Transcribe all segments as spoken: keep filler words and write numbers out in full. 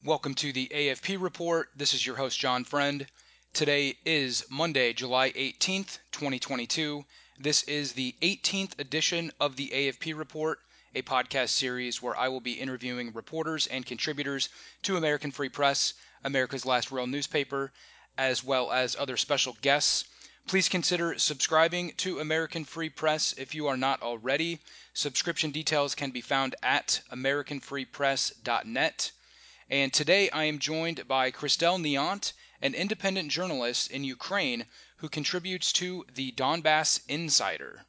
Welcome to the A F P Report. This is your host, John Friend. Today is Monday, July eighteenth, twenty twenty-two. This is the eighteenth edition of the A F P Report, a podcast series where I will be interviewing reporters and contributors to American Free Press, America's last real newspaper, as well as other special guests. Please consider subscribing to American Free Press if you are not already. Subscription details can be found at american free press dot net. And today I am joined by Christelle Niant, an independent journalist in Ukraine who contributes to the Donbass Insider.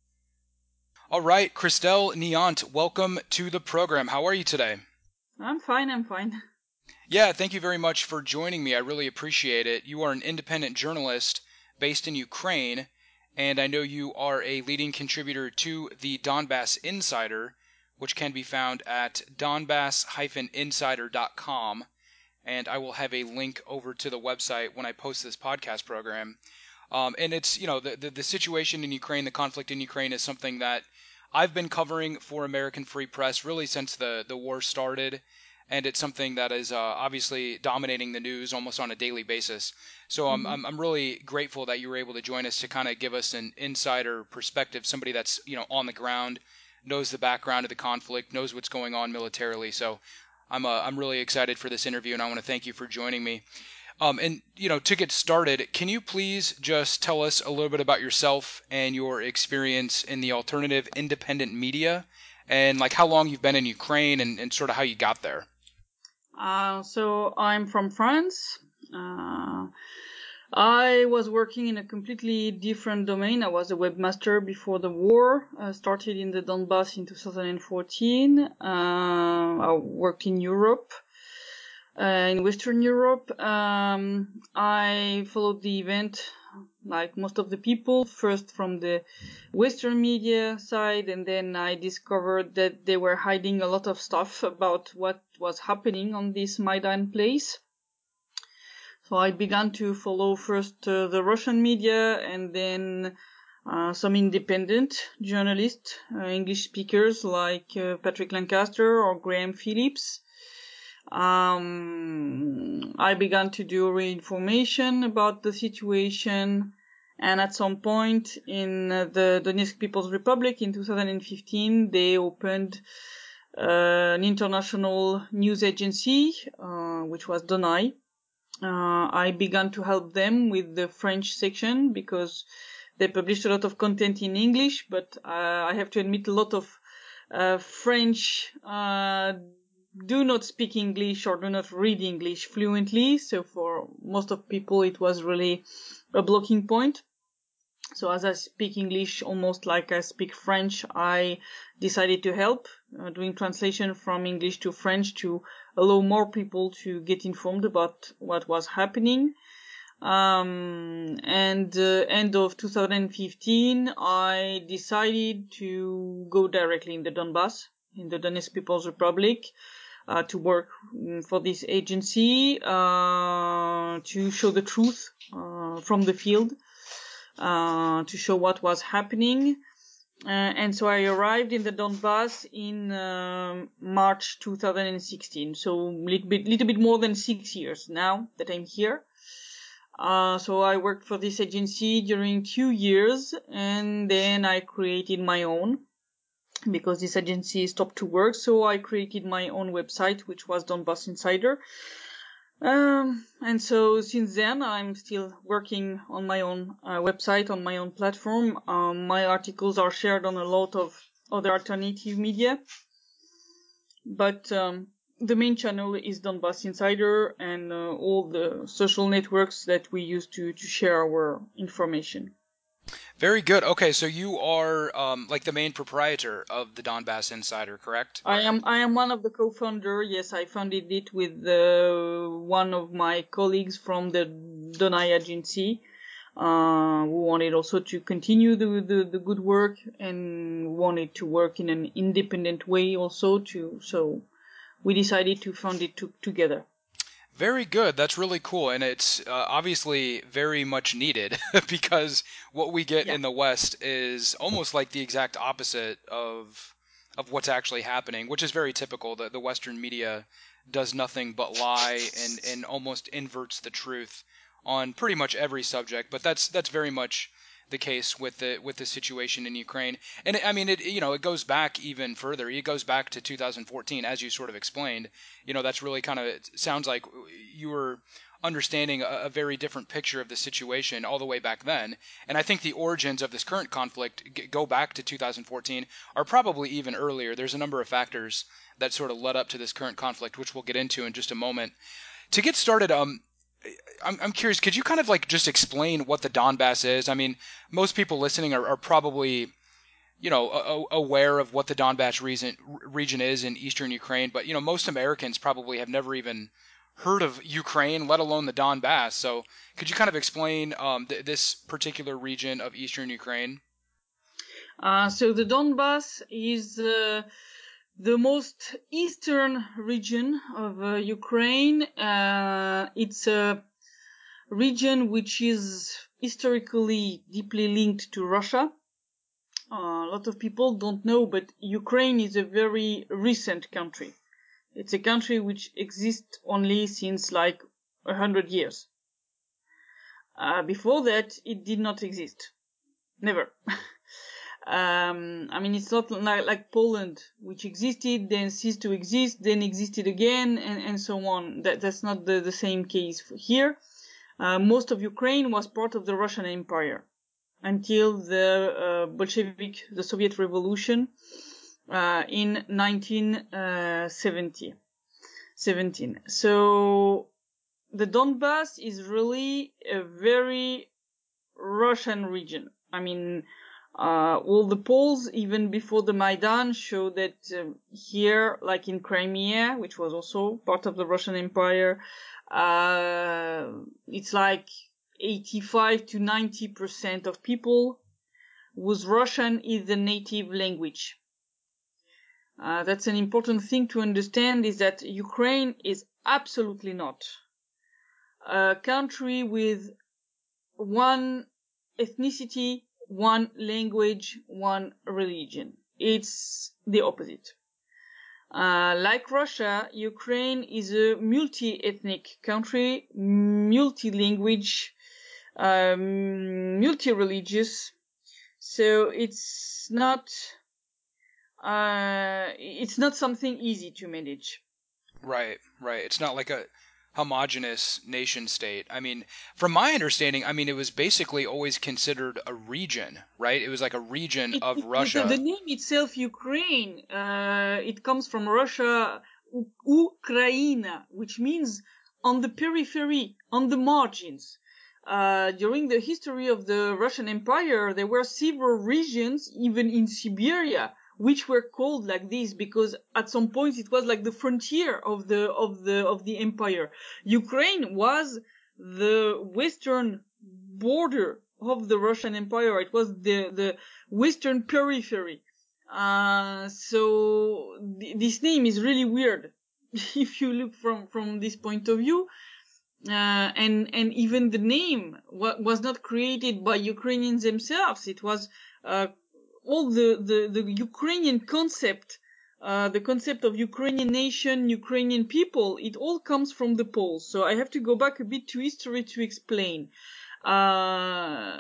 All right, Christelle Niant, welcome to the program. How are you today? I'm fine, I'm fine. Yeah, thank you very much for joining me. I really appreciate it. You are an independent journalist based in Ukraine, and I know you are a leading contributor to the Donbass Insider, which can be found at donbass dash insider dot com. And I will have a link over to the website when I post this podcast program. Um, and it's, you know, the, the, the situation in Ukraine, the conflict in Ukraine is something that I've been covering for American Free Press really since the, the war started. And it's something that is uh, obviously dominating the news almost on a daily basis. So I'm, hmm I'm I'm really grateful that you were able to join us to kind of give us an insider perspective, somebody that's, you know, on the ground, knows the background of the conflict, knows what's going on militarily. So I'm uh, I'm really excited for this interview, and I want to thank you for joining me. Um, and you know, to get started, can you please just tell us a little bit about yourself and your experience in the alternative independent media, and like how long you've been in Ukraine and, and sort of how you got there? Uh, so I'm from France. Uh, I was working in a completely different domain. I was a webmaster before the war. I started in the Donbass in two thousand fourteen. Uh, I worked in Europe, uh, in Western Europe. Um, I followed the event like most of the people, first from the Western media side, and then I discovered that they were hiding a lot of stuff about what was happening on this Maidan place. So I began to follow first uh, the Russian media and then uh, some independent journalists, uh, English speakers like uh, Patrick Lancaster or Graham Phillips. Um, I began to do reinformation about the situation. And at some point in uh, the Donetsk People's Republic in two thousand fifteen, they opened uh, an international news agency, uh, which was Donai. Uh, I began to help them with the French section because they published a lot of content in English, but uh, I have to admit a lot of uh, French uh, do not speak English or do not read English fluently. So for most of people, it was really a blocking point. So as I speak English almost like I speak French, I decided to help uh, doing translation from English to French to allow more people to get informed about what was happening. Um, and uh, end of two thousand fifteen, I decided to go directly in the Donbass, in the Donetsk People's Republic, uh, to work mm, for this agency, uh, to show the truth uh, from the field, uh, to show what was happening. Uh, and so I arrived in the Donbass in um March two thousand sixteen. So a little bit, little bit more than six years now that I'm here. Uh, so I worked for this agency during two years, and then I created my own because this agency stopped to work. So I created my own website, which was Donbass Insider. Um, and so since then, I'm still working on my own uh, website, on my own platform. Um, my articles are shared on a lot of other alternative media, but um, the main channel is Donbass Insider and uh, all the social networks that we use to, to share our information. Very good. Okay, so you are um, like the main proprietor of the Donbass Insider, correct? I am I am one of the co-founder. Yes, I founded it with uh, one of my colleagues from the Donai agency. Uh, we wanted also to continue the, the, the good work and wanted to work in an independent way also to, so we decided to found it to, together. Very good. That's really cool. And it's uh, obviously very much needed because what we get Yeah. in the West is almost like the exact opposite of of what's actually happening, which is very typical. The, the Western media does nothing but lie and, and almost inverts the truth on pretty much every subject. But that's that's very much the case with the with the situation in Ukraine. And I mean, it you know, it goes back even further. It goes back to two thousand fourteen, as you sort of explained. You know, that's really kind of, it sounds like you were understanding a, a very different picture of the situation all the way back then. And I think the origins of this current conflict g- go back to two thousand fourteen, are probably even earlier. There's a number of factors that sort of led up to this current conflict, which we'll get into in just a moment. To get started, um, I'm, I'm curious, could you kind of like just explain what the Donbass is? I mean, most people listening are, are probably, you know, a, a, aware of what the Donbass region, region is in eastern Ukraine, but, you know, most Americans probably have never even heard of Ukraine, let alone the Donbass. So could you kind of explain um, th- this particular region of eastern Ukraine? Uh, so the Donbass is uh, the most eastern region of uh, Ukraine. Uh, it's a region which is historically deeply linked to Russia. Uh, a lot of people don't know, but Ukraine is a very recent country. It's a country which exists only since like a hundred years. Uh, before that, it did not exist. Never. um, I mean, it's not like, like Poland, which existed, then ceased to exist, then existed again, and, and so on. That, that's not the, the same case here. Uh, most of Ukraine was part of the Russian Empire until the uh, Bolshevik, the Soviet Revolution, uh, in nineteen seventy. seventeen. So the Donbass is really a very Russian region. I mean, uh, all the polls, even before the Maidan, show that uh, here, like in Crimea, which was also part of the Russian Empire, uh, it's like eighty-five to ninety percent of people whose Russian is the native language. Uh, that's an important thing to understand, is that Ukraine is absolutely not a country with one ethnicity, one language, one religion. It's the opposite. Uh, like Russia, Ukraine is a multi-ethnic country, multi-language, um, multi-religious. So it's not, uh, it's not something easy to manage. Right, right. It's not like a homogenous nation state. I mean, from my understanding, I mean, it was basically always considered a region, right? It was like a region It, of it, the, Russia. the name itself, Ukraine, uh, it comes from Russia, Ukraina, which means on the periphery, on the margins. Uh, during the history of the Russian Empire, there were several regions, even in Siberia, which were called like this because at some point it was like the frontier of the of the of the empire. Ukraine was the western border of the Russian Empire. It was the the western periphery. Uh, so th- this name is really weird if you look from from this point of view. Uh, and and even the name wa- was not created by Ukrainians themselves. It was uh, all the, the, the Ukrainian concept, uh, the concept of Ukrainian nation, Ukrainian people, it all comes from the Poles. So I have to go back a bit to history to explain. Uh,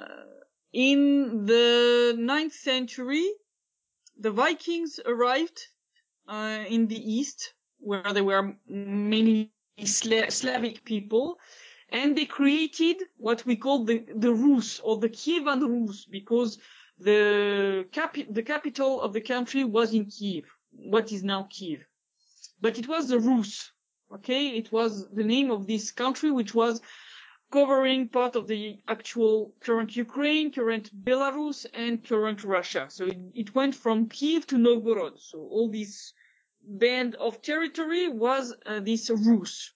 in the ninth century, the Vikings arrived uh, in the east, where they were mainly Sla- Slavic people, and they created what we call the, the Rus, or the Kievan Rus, because the capi- the capital of the country was in Kiev, what is now Kiev. But it was the Rus, okay? It was the name of this country, which was covering part of the actual current Ukraine, current Belarus, and current Russia. So it, it went from Kiev to Novgorod. So all this band of territory was uh, this Rus.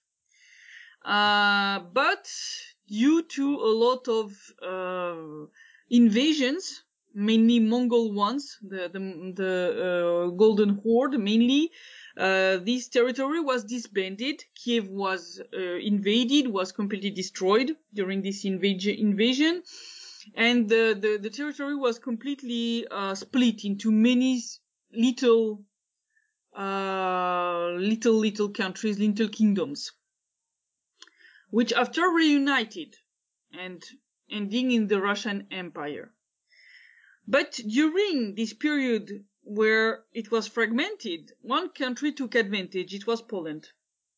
Uh, but due to a lot of uh, invasions, mainly Mongol ones, the the, the uh, Golden Horde mainly, uh, this territory was disbanded. Kiev was uh, invaded, was completely destroyed during this invag- invasion, and the, the, the territory was completely uh, split into many little uh, little, little countries, little kingdoms, which after reunited and ending in the Russian Empire. But during this period where it was fragmented, one country took advantage. It was Poland.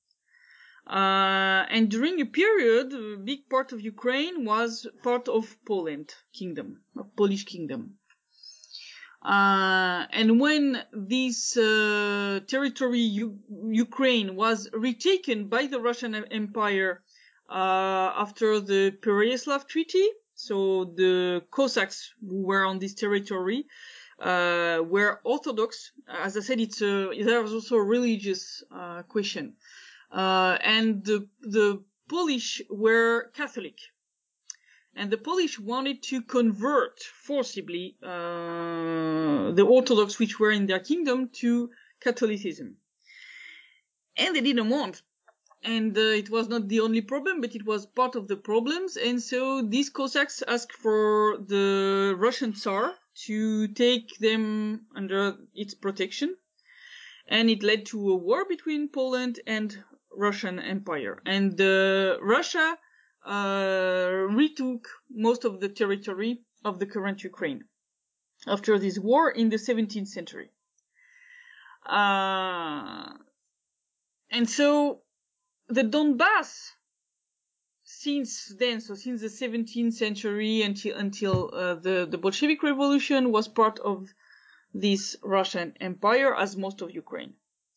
Uh, and during a period, a big part of Ukraine was part of Poland kingdom, of Polish kingdom. Uh, and when this uh, territory, U- Ukraine, was retaken by the Russian Empire uh, after the Pereyaslav Treaty, so the Cossacks who were on this territory uh, were Orthodox. As I said, it's a, there was also a religious uh, question. Uh, and the, the Polish were Catholic. And the Polish wanted to convert forcibly uh, the Orthodox which were in their kingdom to Catholicism. And they didn't want. And uh, it was not the only problem, but it was part of the problems. And so these Cossacks asked for the Russian Tsar to take them under its protection. And it led to a war between Poland and Russian Empire. And uh, Russia uh, retook most of the territory of the current Ukraine after this war in the seventeenth century. Uh, and so the Donbass, since then, so since the seventeenth century until until uh, the, the Bolshevik Revolution, was part of this Russian Empire, as most of Ukraine.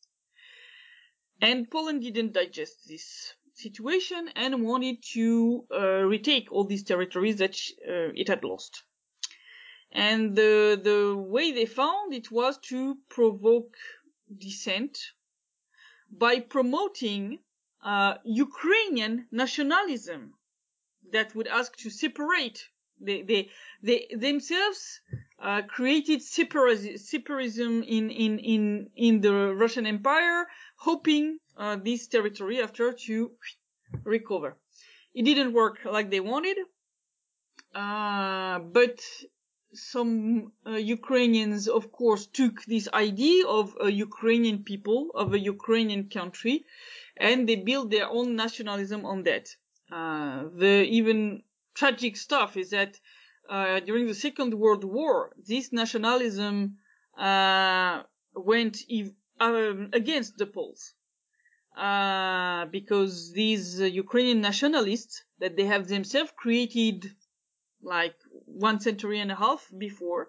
And Poland didn't digest this situation and wanted to uh, retake all these territories that uh, it had lost. And the, the way they found it was to provoke dissent by promoting uh, Ukrainian nationalism that would ask to separate. They, they, they themselves uh, created separatism in, in, in, in the Russian Empire, hoping uh, this territory after to recover. It didn't work like they wanted, uh, but some uh, Ukrainians, of course, took this idea of a Ukrainian people, of a Ukrainian country, and they built their own nationalism on that. Uh, the even tragic stuff is that uh, during the Second World War, this nationalism uh, went ev- um, against the Poles. Uh, because these uh, Ukrainian nationalists that they have themselves created like one century and a half before,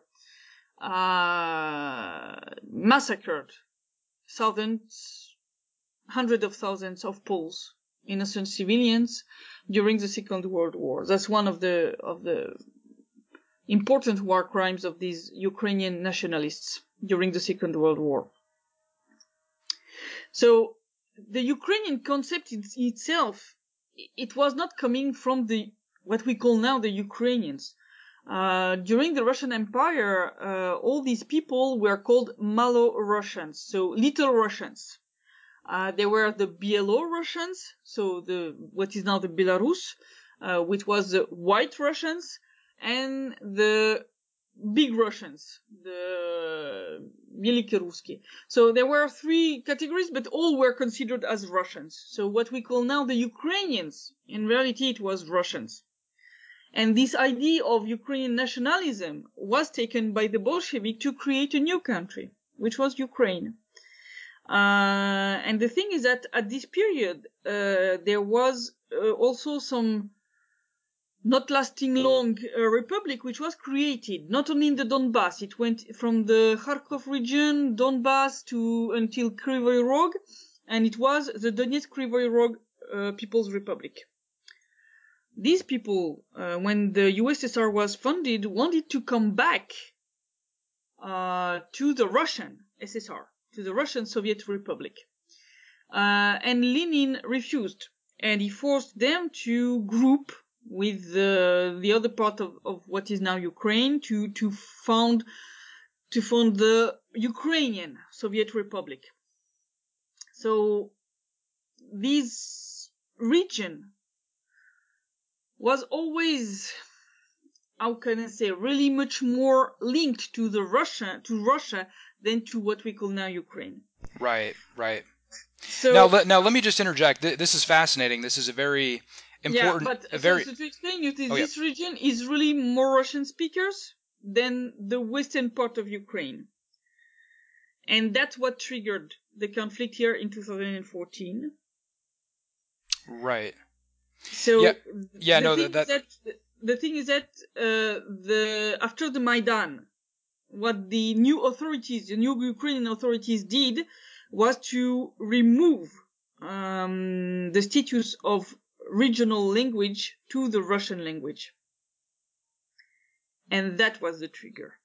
uh, massacred thousands, hundreds of thousands of Poles, innocent civilians, during the Second World War. That's one of the of the important war crimes of these Ukrainian nationalists during the Second World War. So the Ukrainian concept itself, it was not coming from the what we call now the Ukrainians. Uh, during the Russian Empire, uh, all these people were called Malo-Russians, so little Russians. Uh, there were the Bielo-Russians, so the what is now the Belarus, uh, which was the white Russians, and the big Russians, the Великие Русские. So there were three categories, but all were considered as Russians. So what we call now the Ukrainians, in reality it was Russians. And this idea of Ukrainian nationalism was taken by the Bolshevik to create a new country, which was Ukraine. Uh, and the thing is that at this period, uh, there was uh, also some not lasting long uh, republic which was created, not only in the Donbass. It went from the Kharkov region, Donbass, to until Kryvyi Rog, and it was the Donetsk Kryvyi Rog uh, People's Republic. These people, uh, when the U S S R was funded, wanted to come back uh, to the Russian S S R, to the Russian Soviet Republic. Uh, and Lenin refused, and he forced them to group with uh, the other part of, of what is now Ukraine to, to found to found the Ukrainian Soviet Republic. So this region was always, how can I say, really much more linked to the Russia, to Russia than to what we call now Ukraine. Right, right. So Now, let, now let me just interject. This is fascinating. This is a very yeah, important, but a so, very, so to explain you, this, oh yeah, this region is really more Russian speakers than the western part of Ukraine. And that's what triggered the conflict here in two thousand fourteen. right. So Yeah, yeah, the no, thing that, is that the thing is that uh, the after the Maidan, what the new authorities, the new Ukrainian authorities did was to remove um, the status of regional language to the Russian language. And that was the trigger.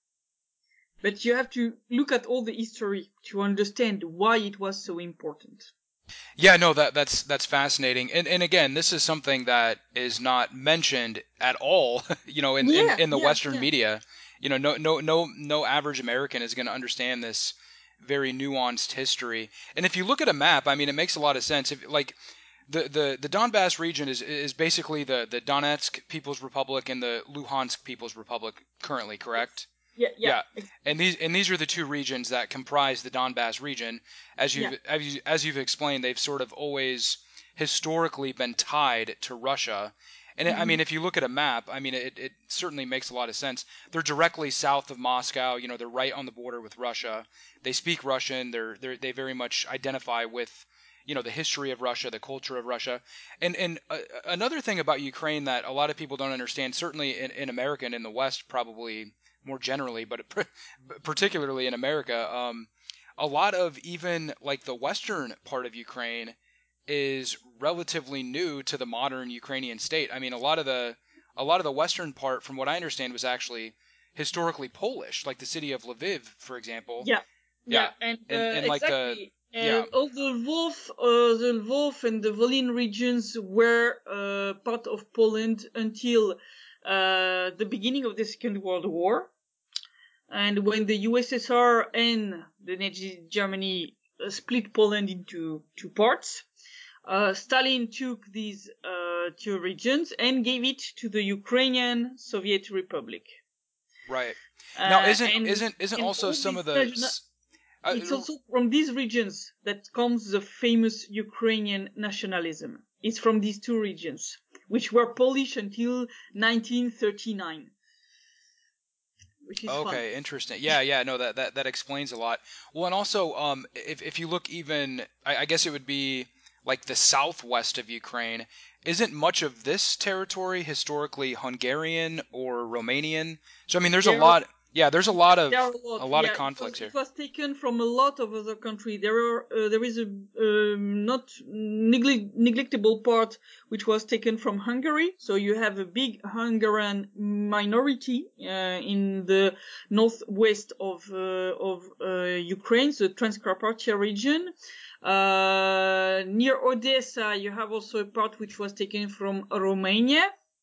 But you have to look at all the history to understand why it was so important. Yeah, no, that that's that's fascinating. And and again, this is something that is not mentioned at all, you know, in, in, Yeah, in the yeah, Western yeah. media. You know, no no no no average American is going to understand this very nuanced history. And if you look at a map, I mean, it makes a lot of sense. If like the the, the Donbass region is is basically the, the Donetsk People's Republic and the Luhansk People's Republic currently, correct? Yeah, yeah. Yeah, and these and these are the two regions that comprise the Donbass region. As you've Yeah. as, you, as you've explained, they've sort of always historically been tied to Russia. And it, I mean, if you look at a map, I mean, it, it certainly makes a lot of sense. They're directly south of Moscow. You know, they're right on the border with Russia. They speak Russian. They're, they're they very much identify with, you know, the history of Russia, the culture of Russia. And and uh, another thing about Ukraine that a lot of people don't understand, certainly in, in America and in the West, probably more generally, but particularly in America, um, a lot of even like the western part of Ukraine is relatively new to the modern Ukrainian state. I mean, a lot of the a lot of the western part, from what I understand, was actually historically Polish, like the city of Lviv, for example. Yeah, Yeah, yeah, and and uh, and like the exactly. yeah, Uh, all the Lvov, uh, the Lvov and the Volyn regions were uh, part of Poland until uh, the beginning of the Second World War, and when the U S S R and the Nazi Germany uh, split Poland into two parts, uh, Stalin took these uh, two regions and gave it to the Ukrainian Soviet Republic. right. Now, Uh, isn't and isn't isn't and also all some of these the national, uh, it's also from these regions that comes the famous Ukrainian nationalism. It's from these two regions, which were Polish until nineteen thirty-nine, which is fun. Okay, interesting. Yeah, yeah, no, that, that, that explains a lot. Well, and also, um, if, if you look even, I, I guess it would be like the southwest of Ukraine, isn't much of this territory historically Hungarian or Romanian? So, I mean, there's a There are lot, yeah, there's a Yeah, lot there of, are a lot. a lot of Yeah, it was conflicts it here. was taken from a lot of other countries. There are uh, there is a um, not neglect, neglectable part which was taken from Hungary. So you have a big Hungarian minority uh, in the northwest of uh, of uh, Ukraine, the Transcarpathia region. Uh, near Odessa, you have also a part which was taken from Romania.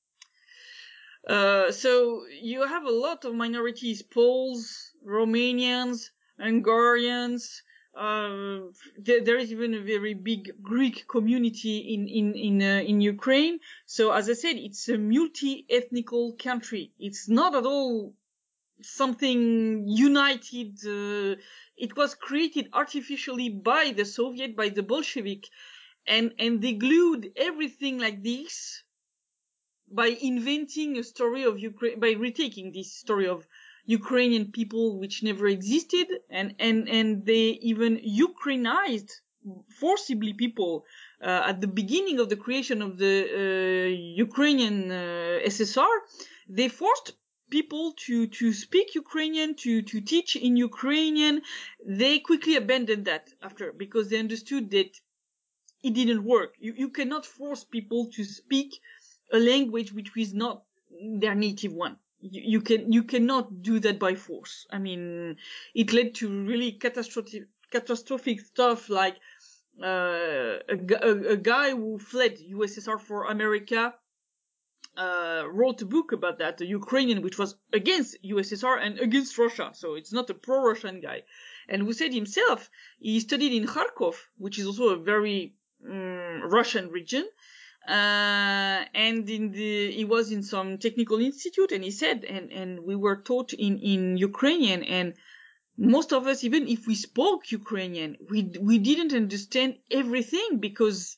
Uh, so you have a lot of minorities: Poles, Romanians, Hungarians. Uh, there, there is even a very big Greek community in in in uh, in Ukraine. So as I said, it's a multi-ethnical country. It's not at all something united. Uh, it was created artificially by the Soviet, by the Bolshevik, and and they glued everything like this by inventing a story of Ukraine, by retaking this story of Ukrainian people which never existed, and and and they even Ukrainized forcibly people uh, at the beginning of the creation of the uh, Ukrainian uh, S S R. They forced people to to speak Ukrainian, to to teach in Ukrainian. They quickly abandoned that after, because they understood that it didn't work. You you cannot force people to speak a language which is not their native one. You, you can you cannot do that by force. I mean, it led to really catastrophic catastrophic stuff like uh, a, a, a guy who fled U S S R for America uh, wrote a book about that, a Ukrainian which was against U S S R and against Russia, so it's not a pro-Russian guy, and who said himself he studied in Kharkov, which is also a very um, Russian region, uh, and in the, he was in some technical institute, and he said, and, and we were taught in, in Ukrainian, and most of us, even if we spoke Ukrainian, we we didn't understand everything because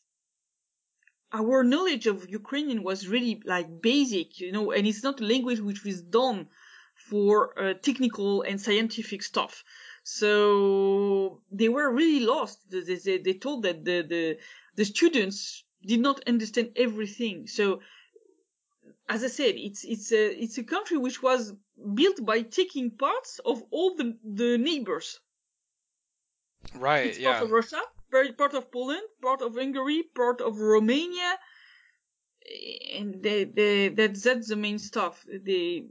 our knowledge of Ukrainian was really like basic, you know, and it's not a language which was done for uh, technical and scientific stuff. So they were really lost. They, they, they told that the, the the students did not understand everything. So, as I said, it's it's a it's a country which was built by taking parts of all the the neighbors. Right. It's Yeah. part of Russia, part of Poland, part of Hungary, part of Romania, and they, they, that's that's the main stuff. They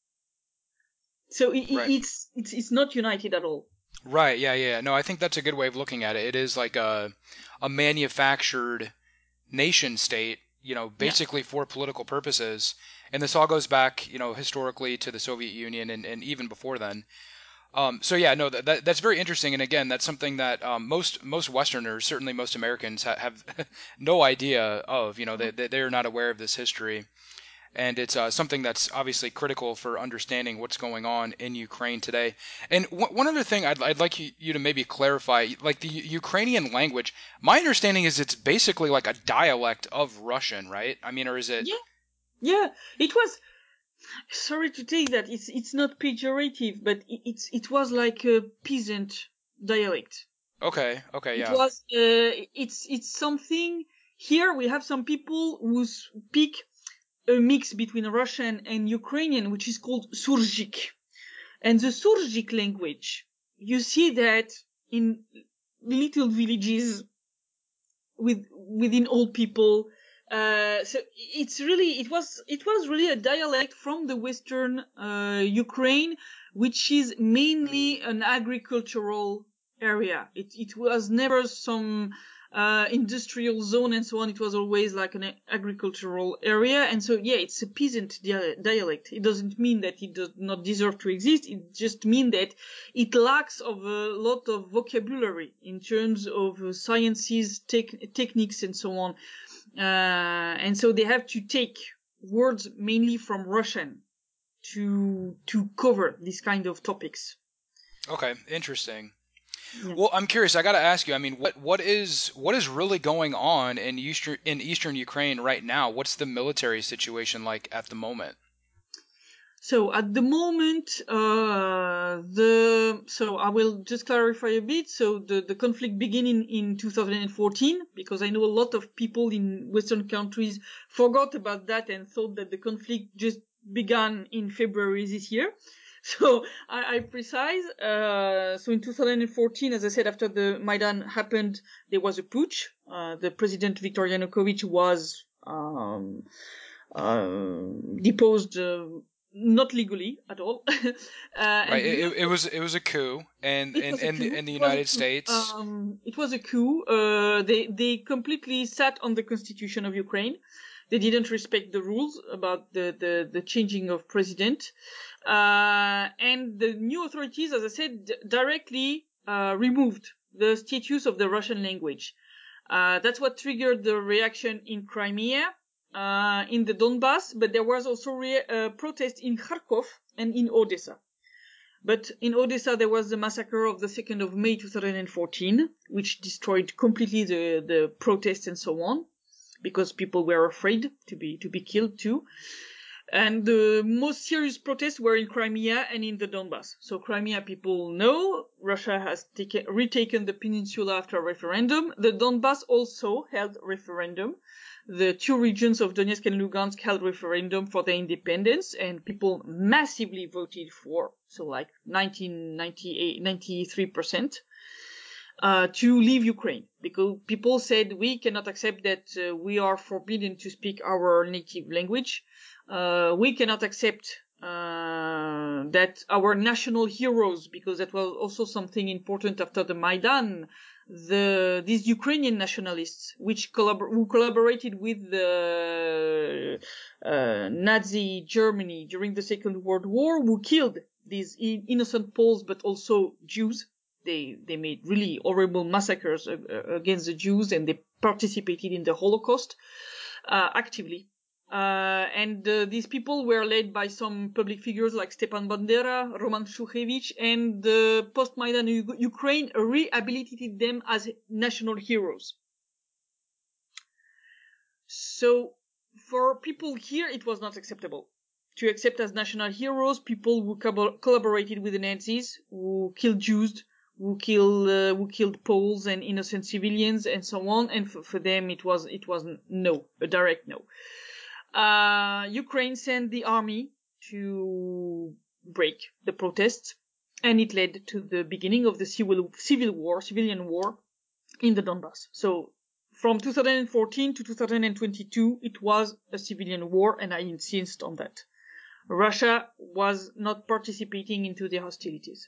so it, Right. it's it's it's not united at all. Right. Yeah. Yeah. No, I think that's a good way of looking at it. It is like a a manufactured nation state, you know, Yeah. basically for political purposes. And this all goes back, you know, historically to the Soviet Union and, and even before then. Um, so yeah, no, that, that that's very interesting. And again, that's something that um, most most Westerners, certainly most Americans, ha- have no idea of. You know, they they they're not aware of this history. And it's uh, something that's obviously critical for understanding what's going on in Ukraine today. And w- one other thing I'd, I'd like you, you to maybe clarify, like the U- Ukrainian language, my understanding is it's basically like a dialect of Russian, right? I mean, or is it? Yeah, yeah. It was. Sorry to take that. It's it's not pejorative, but it, it's it was like a peasant dialect. Okay, okay, It yeah. was. Uh, it's it's something. Here we have some people who speak a mix between Russian and Ukrainian, which is called Surjik. And the Surjik language, you see that in little villages with within old people. Uh, so it's really it was it was really a dialect from the western uh, Ukraine, which is mainly an agricultural area. It it was never some uh, industrial zone and so on. It was always like an agricultural area, and so yeah, it's a peasant dia- dialect. It doesn't mean that it does not deserve to exist. It just means that it lacks of a lot of vocabulary in terms of uh, sciences, tech- techniques, and so on. Uh, and so they have to take words mainly from Russian to to cover these kind of topics. Okay, interesting. Yeah. Well, I'm curious. I got to ask you. I mean, what what is what is really going on in eastern in eastern Ukraine right now? What's the military situation like at the moment? So at the moment, uh, the so I will just clarify a bit. So the, the conflict began in, in two thousand fourteen because I know a lot of people in Western countries forgot about that and thought that the conflict just began in February this year. So I, I precise. Uh, so in two thousand fourteen, as I said, after the Maidan happened, there was a putsch. Uh, the president Viktor Yanukovych was um, uh, deposed. Uh, not legally at all. uh, and Right. the It, new it it was it was a coup, and it in was a in the, coup. in the It was a United coup. States. Um, it was a coup. Uh, they they completely sat on the constitution of Ukraine. They didn't respect the rules about the the, the changing of president. Uh, and the new authorities, as I said, d- directly uh, removed the status of the Russian language. Uh, that's what triggered the reaction in Crimea, uh, in the Donbass, but there was also re- uh, protest in Kharkov and in Odessa. But in Odessa, there was the massacre of the second of May two thousand fourteen, which destroyed completely the, the protests and so on, because people were afraid to be, to be killed too. And the most serious protests were in Crimea and in the Donbass. So Crimea people know Russia has taken, retaken the peninsula after a referendum. The Donbass also held referendum. The two regions of Donetsk and Lugansk held referendum for their independence, and people massively voted for, so like nineteen ninety-eight, ninety-three percent. Uh, to leave Ukraine, because people said we cannot accept that uh, we are forbidden to speak our native language. Uh, we cannot accept uh, that our national heroes, because that was also something important after the Maidan, the these Ukrainian nationalists, which collabor- who collaborated with the uh, Nazi Germany during the Second World War, who killed these in- innocent Poles, but also Jews. They they made really horrible massacres uh, against the Jews, and they participated in the Holocaust uh, actively. Uh, and uh, these people were led by some public figures like Stepan Bandera, Roman Shukhevich, and the post-Maidan U- Ukraine rehabilitated them as national heroes. So for people here, it was not acceptable to accept as national heroes people who co- collaborated with the Nazis, who killed Jews, who killed uh, who killed Poles and innocent civilians, and so on. And for, for them, it was it was no, a direct no. Uh, Ukraine sent the army to break the protests, and it led to the beginning of the civil civil war, civilian war in the Donbass. So from two thousand fourteen to two thousand twenty-two, it was a civilian war, and I insist on that. Russia was not participating into the hostilities.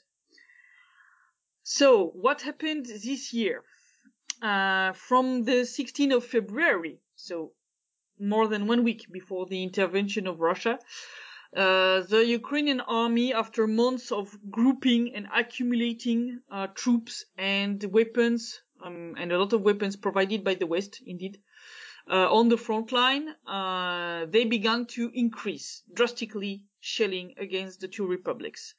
So what happened this year? Uh, from the sixteenth of February, so more than one week before the intervention of Russia, uh, the Ukrainian army, after months of grouping and accumulating uh, troops and weapons, um, and a lot of weapons provided by the West, indeed, uh, on the front line, uh, they began to increase drastically shelling against the two republics.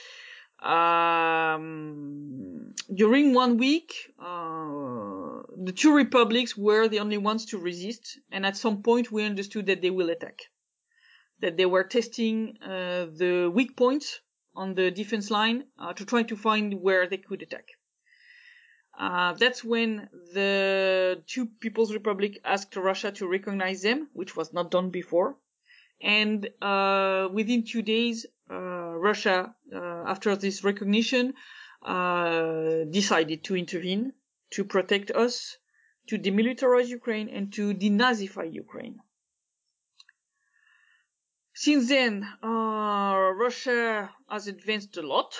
Um, during one week, uh, the two republics were the only ones to resist, and at some point we understood that they will attack. That they were testing uh, the weak points on the defense line uh, to try to find where they could attack. Uh, that's when the two People's Republic asked Russia to recognize them, which was not done before. And uh, within two days, uh, Russia, uh, after this recognition, uh, decided to intervene, to protect us, to demilitarize Ukraine, and to denazify Ukraine. Since then, uh, Russia has advanced a lot.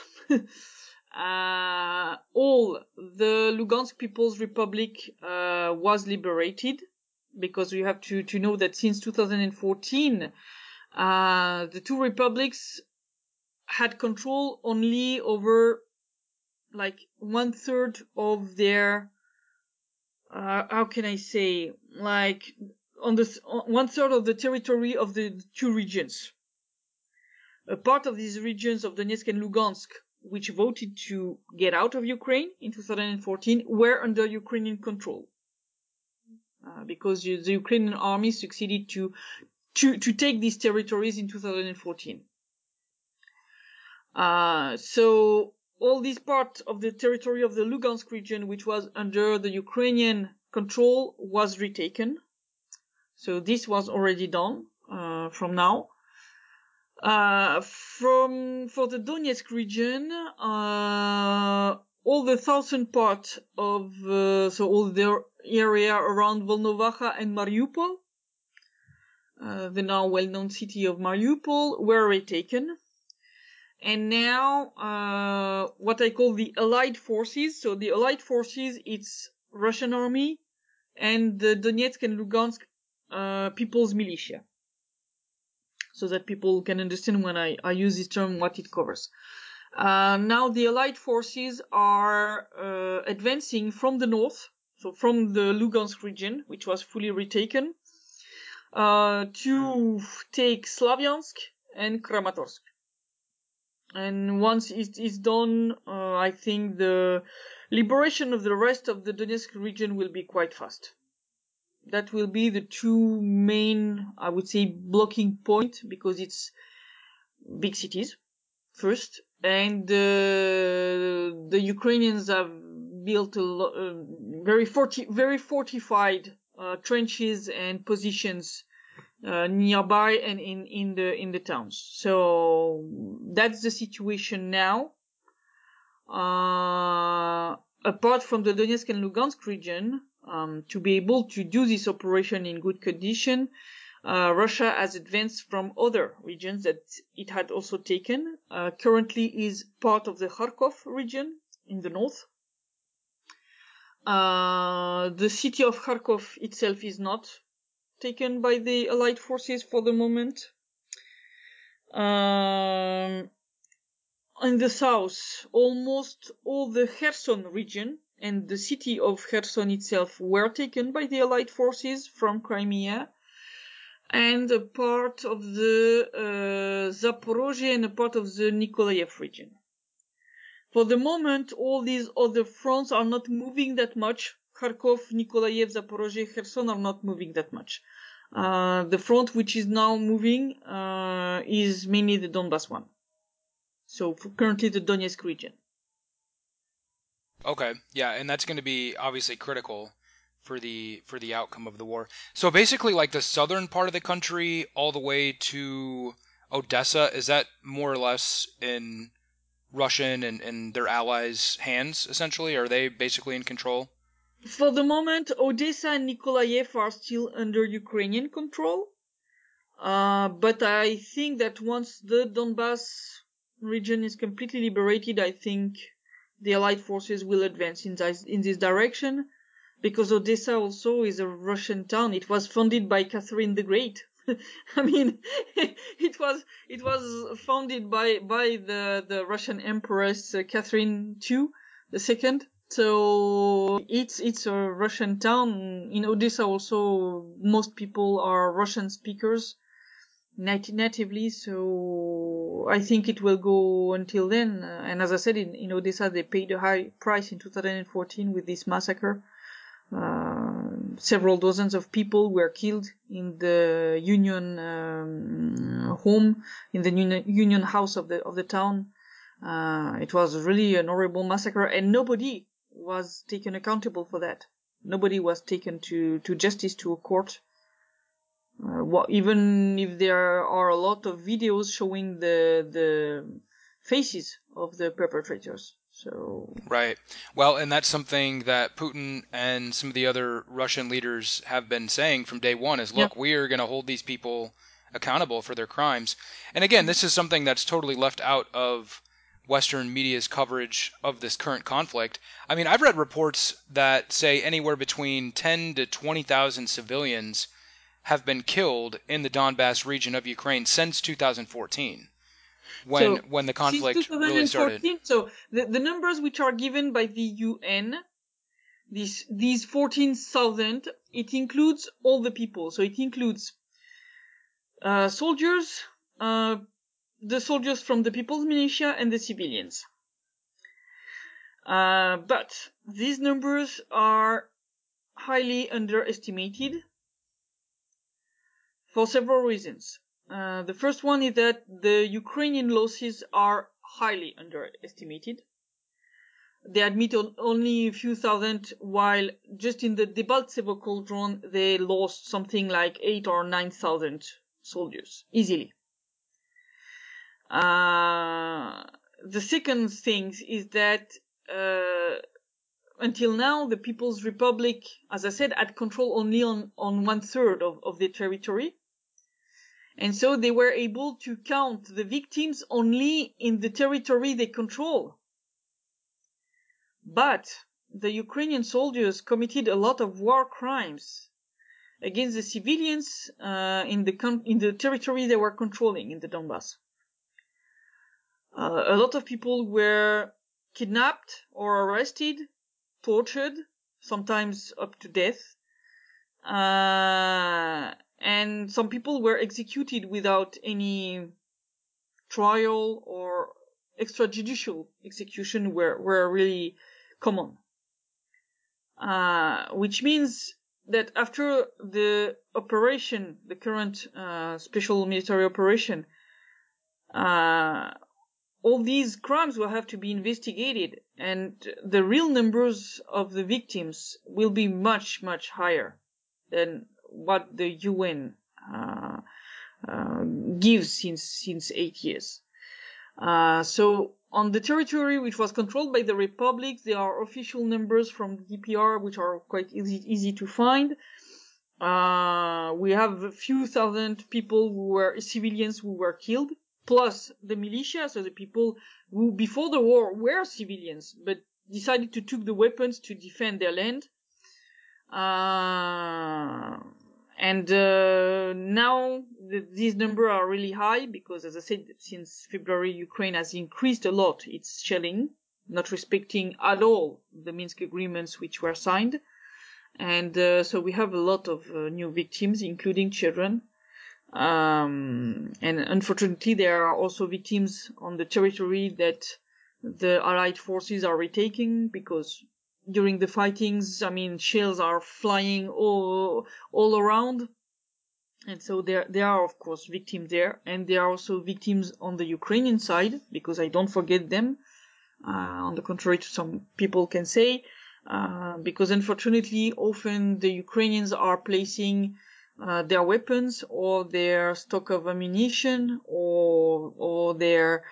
uh, all the Lugansk People's Republic uh, was liberated, because we have to, to know that since two thousand fourteen, uh, the two republics had control only over like one third of their, uh, how can I say, like on the one third of the territory of the two regions. A part of these regions of Donetsk and Lugansk, which voted to get out of Ukraine in two thousand fourteen, were under Ukrainian control. Uh, because the Ukrainian army succeeded to, to, to take these territories in two thousand fourteen. Uh, so all this part of the territory of the Lugansk region, which was under the Ukrainian control, was retaken. So this was already done, uh, from now. Uh, from, for the Donetsk region, uh, all the southern part of, uh, so all the area around Volnovakha and Mariupol, uh, the now well-known city of Mariupol, were retaken. And now, uh, what I call the Allied forces, so the Allied forces, it's Russian army and the Donetsk and Lugansk, uh, People's Militia. So that people can understand when I, I use this term, what it covers. Uh, now the Allied forces are, uh, advancing from the north, so from the Lugansk region, which was fully retaken, uh, to take Slavyansk and Kramatorsk. And once it is done, uh, I think the liberation of the rest of the Donetsk region will be quite fast. That will be the two main, I would say, blocking point, because it's big cities, first, and uh, the Ukrainians have built a lo- uh, very forti- very fortified uh, trenches and positions Uh, nearby and in, in the in the towns. So that's the situation now. Uh, apart from the Donetsk and Lugansk region, um, to be able to do this operation in good condition, uh, Russia has advanced from other regions that it had also taken. Uh, currently is part of the Kharkov region in the north. Uh, the city of Kharkov itself is not taken by the Allied forces for the moment. Um, in the south, almost all the Kherson region and the city of Kherson itself were taken by the Allied forces from Crimea. and a part of the uh, Zaporozhye and a part of the Nikolaev region. For the moment, all these other fronts are not moving that much. Kharkov, Nikolaev, Zaporozhye, Kherson are not moving that much. Uh, the front which is now moving uh, is mainly the Donbas one. So currently the Donetsk region. Okay, yeah, and that's going to be obviously critical for the for the outcome of the war. So basically, like the southern part of the country, all the way to Odessa, is that more or less in Russian and, and their allies' hands, essentially? Are they basically in control? For the moment, Odessa and Nikolaev are still under Ukrainian control. Uh, but I think that once the Donbas region is completely liberated, I think the Allied forces will advance in this, in this direction, because Odessa also is a Russian town. It was founded by Catherine the Great. I mean, it was it was founded by by the the Russian Empress uh, Catherine the Second, the second. So it's it's a Russian town. In Odessa also, most people are Russian speakers nat- natively. So I think it will go until then. Uh, and as I said, in, in Odessa they paid a high price in two thousand fourteen with this massacre. Uh, several dozens of people were killed in the Union um, home, in the union, union house of the of the town. Uh, it was really an horrible massacre, and nobody was taken accountable for that. Nobody was taken to, to justice, to a court. Uh, what, even if there are a lot of videos showing the the faces of the perpetrators. So Right. Well, and that's something that Putin and some of the other Russian leaders have been saying from day one is, yeah. look, we are going to hold these people accountable for their crimes. And again, this is something that's totally left out of Western media's coverage of this current conflict. I mean, I've read reports that say anywhere between ten to twenty thousand civilians have been killed in the Donbass region of Ukraine since two thousand fourteen. When So when the since conflict really started. two thousand fourteen, so the, the numbers which are given by the U N, these these fourteen thousand, it includes all the people. So it includes uh, soldiers, uh, the soldiers from the People's Militia, and the civilians. Uh, but these numbers are highly underestimated for several reasons. Uh, the first one is that the Ukrainian losses are highly underestimated. They admit on only a few thousand, while just in the Debaltsevo cauldron they lost something like eight or nine thousand soldiers easily. Uh, the second thing is that uh, until now the People's Republic, as I said, had control only on on one third of, of the territory. And so they were able to count the victims only in the territory they control. But the Ukrainian soldiers committed a lot of war crimes against the civilians uh, in the con- in the territory they were controlling in the Donbas. Uh, a lot of people were kidnapped or arrested, tortured, sometimes up to death. Uh, and some people were executed without any trial, or extrajudicial execution were, were really common. Uh, which means that after the operation, the current uh, special military operation, uh, all these crimes will have to be investigated, and the real numbers of the victims will be much, much higher than what the U N uh, uh, gives since since eight years. Uh, so on the territory which was controlled by the Republic, there are official numbers from D P R which are quite easy easy to find. Uh, we have a few thousand people who were civilians who were killed, plus the militia, so the people who before the war were civilians but decided to take the weapons to defend their land. Uh, and uh, now the, these numbers are really high because, as I said, since February, Ukraine has increased a lot its shelling, not respecting at all the Minsk agreements which were signed. And uh, so we have a lot of uh, new victims, including children. Um, and unfortunately, there are also victims on the territory that the Allied forces are retaking, because during the fightings, I mean, shells are flying all all around, and so there there are of course victims there, and there are also victims on the Ukrainian side, because I don't forget them. Uh, on the contrary to some people can say, uh, because unfortunately, often the Ukrainians are placing uh, their weapons or their stock of ammunition or or their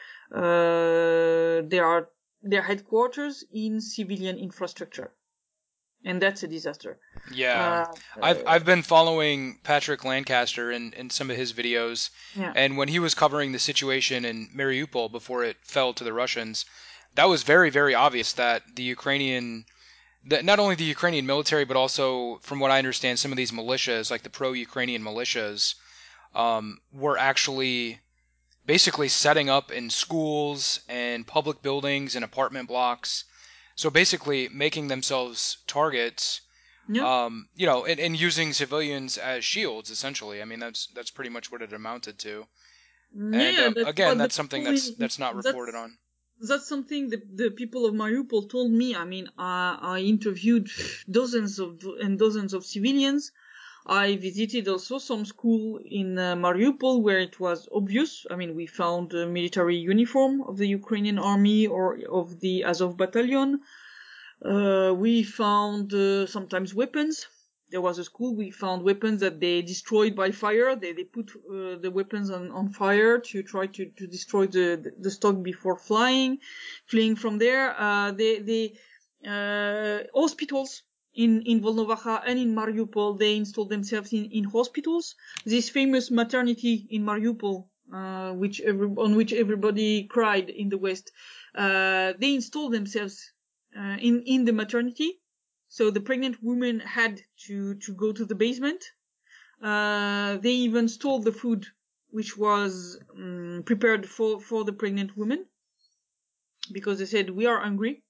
uh, their their headquarters in civilian infrastructure, and that's a disaster. Yeah, Uh, I've uh, I've been following Patrick Lancaster in, in some of his videos, yeah, and when he was covering the situation in Mariupol before it fell to the Russians, that was very, very obvious that the Ukrainian, that not only the Ukrainian military, but also, from what I understand, some of these militias, like the pro-Ukrainian militias, um, were actually basically setting up in schools and public buildings and apartment blocks. So basically making themselves targets, yeah, um, you know, and, and using civilians as shields, essentially. I mean, that's that's pretty much what it amounted to. yeah, And yeah. um, That's again, what the that's something people that's in that's not reported that's on. that's something the, the people of Mariupol told me. I mean, I, I interviewed dozens of and dozens of civilians. I visited also some school in uh, Mariupol where it was obvious. I mean, we found a military uniform of the Ukrainian army or of the Azov battalion. Uh, we found uh, sometimes weapons. There was a school, we found weapons that they destroyed by fire. They, they put uh, the weapons on, on fire to try to, to destroy the, the stock before flying, fleeing from there. Uh, they, they, uh, hospitals in, in Volnovakha and in Mariupol, they installed themselves in, in hospitals. This famous maternity in Mariupol, uh, which every, on which everybody cried in the West, uh, they installed themselves uh, in, in the maternity. So the pregnant women had to, to go to the basement. Uh, they even stole the food which was um, prepared for, for the pregnant women, because they said, we are hungry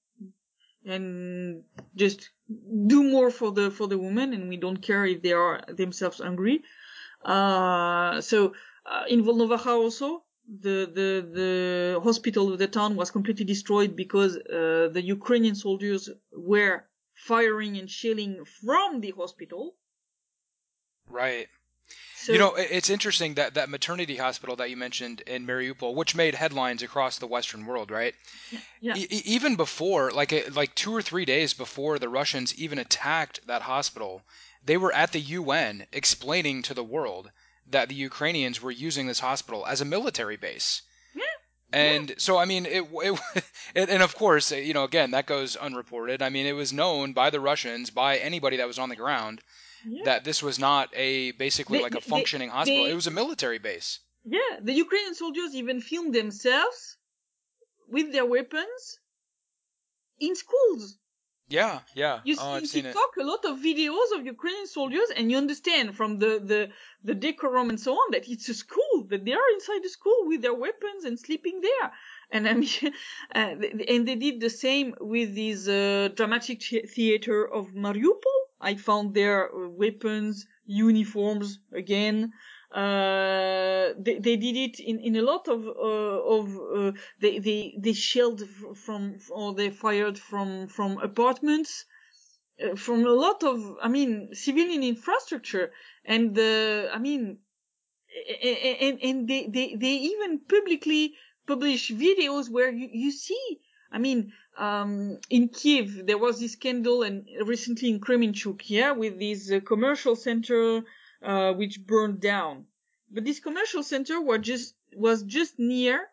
and just do more for the for the women, and we don't care if they are themselves hungry. Uh, so uh, in Volnovakha also, the the the hospital of the town was completely destroyed because uh, the Ukrainian soldiers were firing and shelling from the hospital. Right. You So know, it's interesting that that maternity hospital that you mentioned in Mariupol, which made headlines across the Western world, right? yeah, yeah, E- e- even before, like a, like two or three days before the Russians even attacked that hospital, they were at the U N explaining to the world that the Ukrainians were using this hospital as a military base. yeah, And so, I mean, it, it, and and of course, you know, again, that goes unreported. I mean, it was known by the Russians, by anybody that was on the ground, yeah. that this was not a basically They, like a they, they, functioning hospital. It they, was a military base. yeah. The Ukrainian soldiers even filmed themselves with their weapons in schools. Yeah, yeah. You Oh, see I've in seen it. TikTok a lot of videos of Ukrainian soldiers, and you understand from the, the, the decorum and so on that it's a school, that they are inside the school with their weapons and sleeping there. And I mean, uh, and they did the same with this uh, dramatic theater of Mariupol. I found their weapons, uniforms again. Uh, they, they did it in, in a lot of, uh, of, uh, they, they, they shelled from, or they fired from, from apartments, uh, from a lot of, I mean, civilian infrastructure. And, uh, I mean, and, and they, they, they even publicly publish videos where you, you see, I mean, um, in Kiev, there was this scandal, and recently in Kremenchuk, yeah, with this uh, commercial center, uh, which burned down. But this commercial center was just, was just near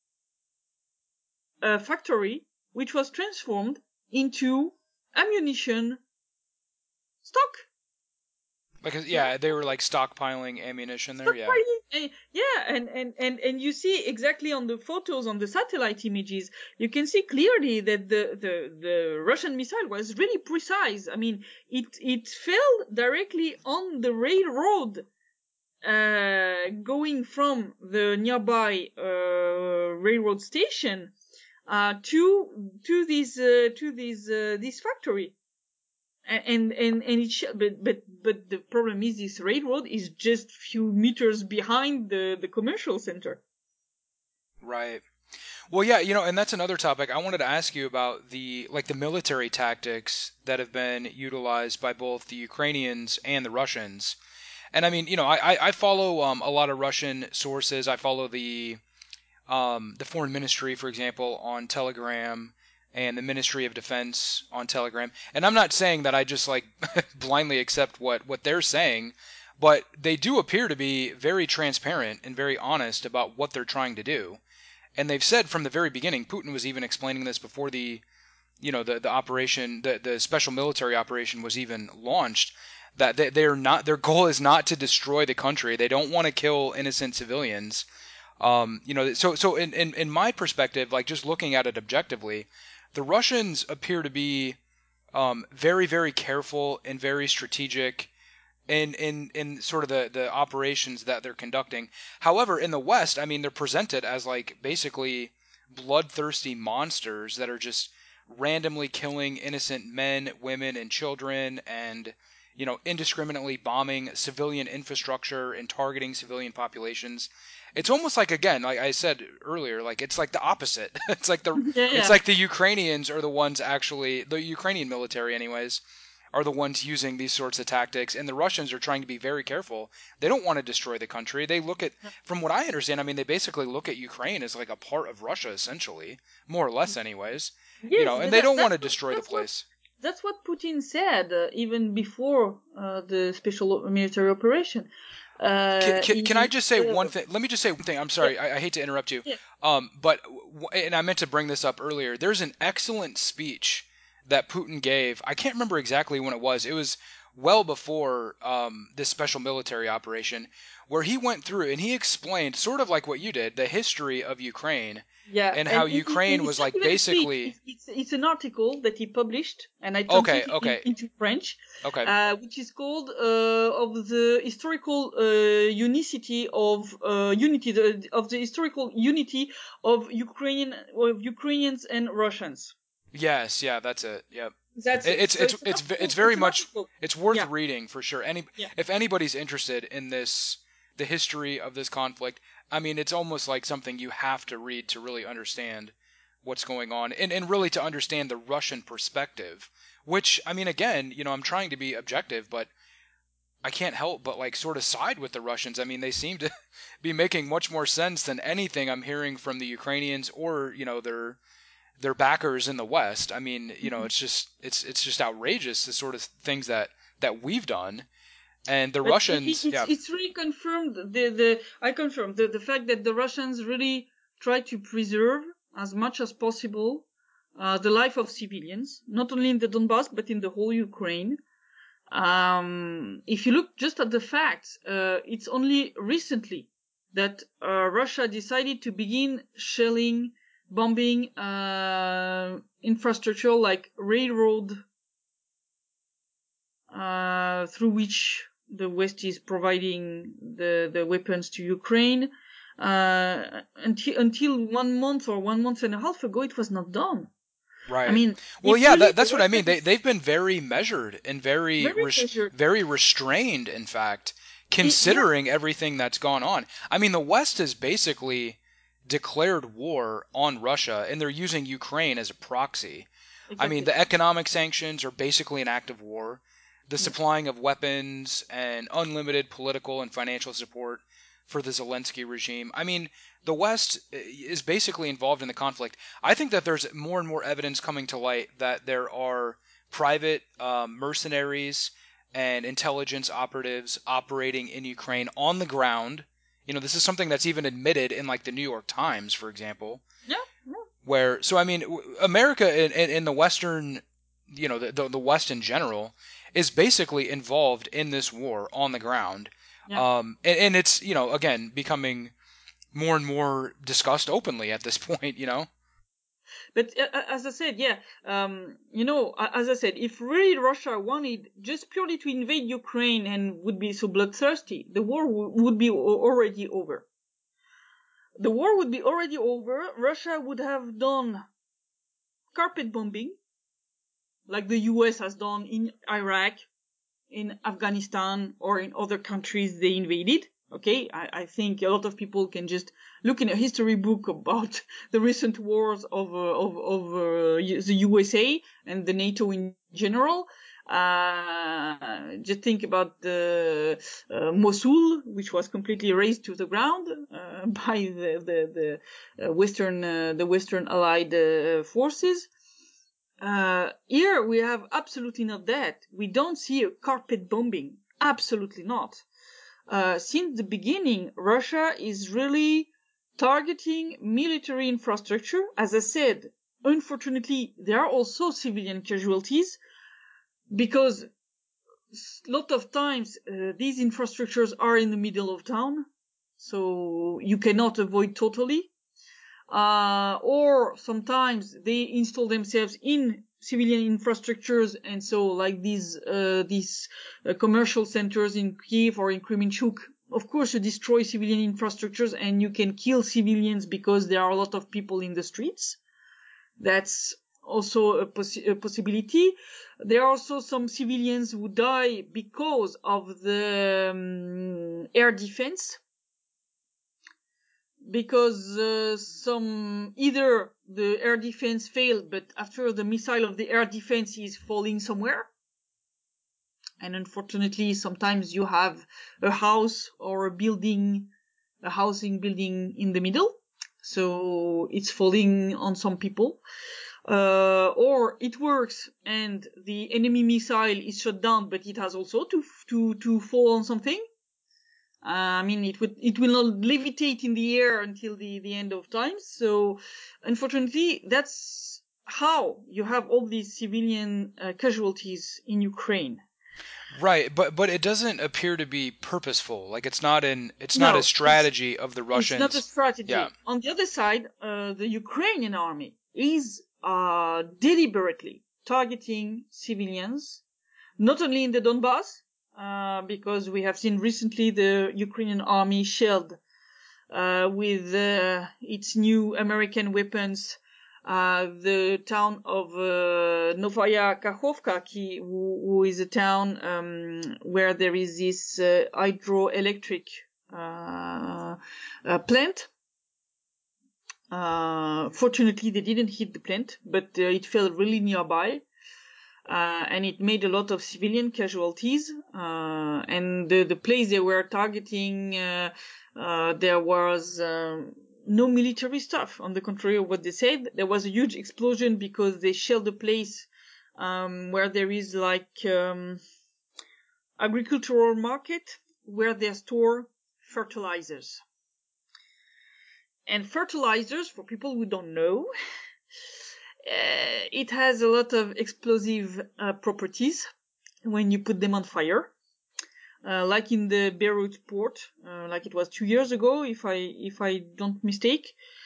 a factory, which was transformed into ammunition stock. Because Yeah. yeah, they were like stockpiling ammunition there. Yeah. Stockpiling, uh, yeah, and, and, and, and you see exactly on the photos, on the satellite images, you can see clearly that the, the, the Russian missile was really precise. I mean, it, it fell directly on the railroad, uh, going from the nearby, uh, railroad station, uh, to, to this, uh, to this, uh, this factory. and and and it sh- but but but the problem is this railroad is just few meters behind the the commercial center. Right. Well, yeah, you know, and that's another topic I wanted to ask you about the like the military tactics that have been utilized by both the Ukrainians and the Russians. And I mean, you know, I I I follow um, a lot of Russian sources. I follow the um, the foreign ministry, for example, on Telegram, and the Ministry of Defense on Telegram. And I'm not saying that I just like blindly accept what what they're saying, but they do appear to be very transparent and very honest about what they're trying to do. And they've said from the very beginning, Putin was even explaining this before the you know the the operation, the the special military operation was even launched, that they, they're not, their goal is not to destroy the country. They don't want to kill innocent civilians. Um, you know, so so in, in in my perspective, like just looking at it objectively, the Russians appear to be um, very very careful and very strategic in in in sort of the the operations that they're conducting. However, in the West, I mean, they're presented as like basically bloodthirsty monsters that are just randomly killing innocent men, women, and children, and you know, indiscriminately bombing civilian infrastructure and targeting civilian populations. It's almost like, again, like I said earlier, like it's like the opposite. It's like the Yeah, it's yeah. like the Ukrainians are the ones actually, the Ukrainian military anyways, are the ones using these sorts of tactics, and the Russians are trying to be very careful. They don't want to destroy the country. They look at, from what I understand, I mean, they basically look at Ukraine as like a part of Russia, essentially, more or less, anyways. You Yes, know, and that, they don't want that's to what destroy the that's what place. that's what Putin said uh, even before uh, the special military operation. Can, Uh, can, can I he, just say one uh, thing? Let me just say one thing. I'm yeah, sorry, I, I hate to interrupt you. yeah, Um, but and I meant to bring this up earlier. There's an excellent speech that Putin gave. I can't remember exactly when it was. It was well before um, this special military operation, where he went through and he explained, sort of like what you did, the history of Ukraine yeah. and how And it, it, Ukraine it's was not like even a speech. basically. It's, it's it's an article that he published, and I Okay, translated it okay, into French, okay. uh, which is called uh, of the historical uh, unicity of uh, unity the, of the historical unity of Ukrainian of Ukrainians and Russians. Yes, yeah, that's it. Yep. That's It- it. It's So it's it's an it's ve- it's article. very It's an much, article. it's worth Yeah, reading for sure. Any yeah. if anybody's interested in this, the history of this conflict, I mean, it's almost like something you have to read to really understand what's going on, and and really to understand the Russian perspective. Which, I mean, again, you know, I'm trying to be objective, but I can't help but like sort of side with the Russians. I mean, they seem to be making much more sense than anything I'm hearing from the Ukrainians or, you know, their their backers in the West. I mean, you know, Mhm. it's just it's it's just outrageous, the sort of things that that we've done. And the But it, it, Russians, it's yeah, it's really confirmed. The the I confirm the the fact that the Russians really try to preserve as much as possible uh, the life of civilians, not only in the Donbass but in the whole Ukraine. Um, if you look just at the facts, uh, it's only recently that uh, Russia decided to begin shelling, bombing uh, infrastructure like railroad, uh, through which the West is providing the, the weapons to Ukraine. Uh, until until one month or one month and a half ago, it was not done. I right. mean, Well, if yeah, really that, the that's what I mean. Russia They is they've been very measured and very very res- measured, very restrained, in fact, it, yeah, considering everything that's gone on. I mean, the West has basically declared war on Russia, and they're using Ukraine as a proxy. I mean, exactly. the economic sanctions are basically an act of war. The Yeah. supplying of weapons and unlimited political and financial support for the Zelensky regime. I mean, the West is basically involved in the conflict. I think that there's more and more evidence coming to light that there are private um, mercenaries and intelligence operatives operating in Ukraine on the ground. You know, this is something that's even admitted in like the New York Times, for example, Yeah, yeah. where so I mean America in, in, in the Western, you know, the, the the West in general is basically involved in this war on the ground, Yeah. um, and, and it's, you know, again becoming more and more discussed openly at this point, you know. But uh, uh, as I said, yeah, um, you know, a- as I said, if really Russia wanted just purely to invade Ukraine and would be so bloodthirsty, the war w- would be o- already over. The war would be already over. Russia would have done carpet bombing, like the U S has done in Iraq, in Afghanistan, or in other countries they invaded. Okay, I, I think a lot of people can just look in a history book about the recent wars of uh, of, of uh, the U S A and the NATO in general. Uh, just think about the uh, Mosul, which was completely razed to the ground uh, by the the, the uh, Western uh, the Western Allied uh, forces. Uh, here we have absolutely not that. We don't see a carpet bombing. Absolutely not. Uh, since the beginning, Russia is really targeting military infrastructure. As I said, unfortunately, there are also civilian casualties because a lot of times uh, these infrastructures are in the middle of town, so you cannot avoid totally. Uh, or sometimes they install themselves in civilian infrastructures, and so like these uh, these uh, commercial centers in Kiev or in Kremenchuk, of course you destroy civilian infrastructures and you can kill civilians because there are a lot of people in the streets. That's also a, poss- a possibility. There are also some civilians who die because of the um, air defense, because uh, some either the air defense failed, but after the missile of the air defense is falling somewhere, and unfortunately sometimes you have a house or a building, a housing building in the middle, so it's falling on some people, uh, or it works and the enemy missile is shot down, but it has also to to to fall on something. Uh, I mean, it would it will not levitate in the air until the, the end of time. So, unfortunately, that's how you have all these civilian uh, casualties in Ukraine. Right, but but it doesn't appear to be purposeful. Like it's not an it's not a No, it's strategy of the it's not a Russians. Yeah. strategy. On the other side, uh, the Ukrainian army is uh, deliberately targeting civilians, not only in the Donbass, uh, because we have seen recently the Ukrainian army shelled uh, with uh, its new American weapons uh, the town of uh, Novaya Kakhovka, who, who is a town um, where there is this uh, hydroelectric uh, uh, plant. Uh, fortunately, they didn't hit the plant, but uh, it fell really nearby. Uh, and it made a lot of civilian casualties. Uh, and the, the place they were targeting, uh, uh, there was um, no military stuff. On the contrary of what they said, there was a huge explosion because they shelled a place um, where there is like um, agricultural market where they store fertilizers. And fertilizers, for people who don't know, Uh, it has a lot of explosive uh, properties when you put them on fire. Uh, like in the Beirut port, uh, like it was two years ago, if I if I don't mistake,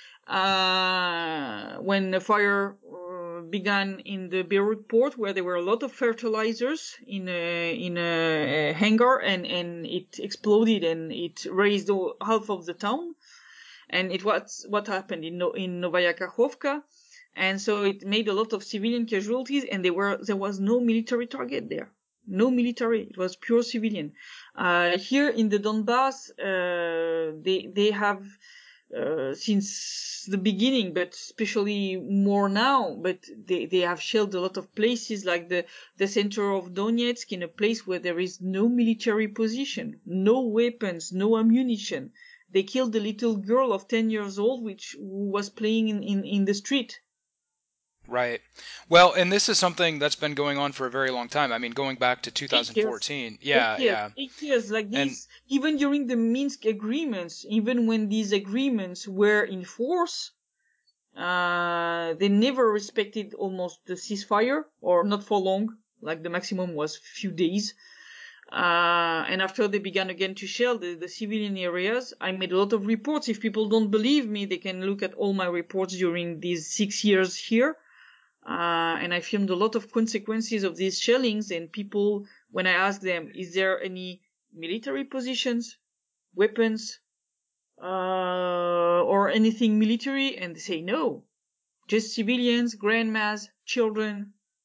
uh, when the fire uh, began in the Beirut port, where there were a lot of fertilizers in a in a, a hangar, and and it exploded and it razed all, half of the town, and it was what happened in no, in Novaya Kakhovka. And so it made a lot of civilian casualties, and there were there was no military target there, no military. It was pure civilian. Uh, here in the Donbass, uh, they they have uh, since the beginning, but especially more now. But they they have shelled a lot of places, like the the center of Donetsk, in a place where there is no military position, no weapons, no ammunition. They killed a little girl of ten years old, which was playing in in, in the street. Right. Well, and this is something that's been going on for a very long time. I mean, going back to Eight years. two thousand fourteen. Eight Yeah, years. yeah. Eight years. Like And these, even during the Minsk agreements, even when these agreements were in force, uh, they never respected almost the ceasefire, or not for long. Like the maximum was few days. Uh, and after they began again to shell the, the civilian areas, I made a lot of reports. If people don't believe me, they can look at all my reports during these six years here. Uh, and I filmed a lot of consequences of these shellings, and people, when I ask them, is there any military positions, weapons, uh, or anything military? And they say no, just civilians, grandmas, children.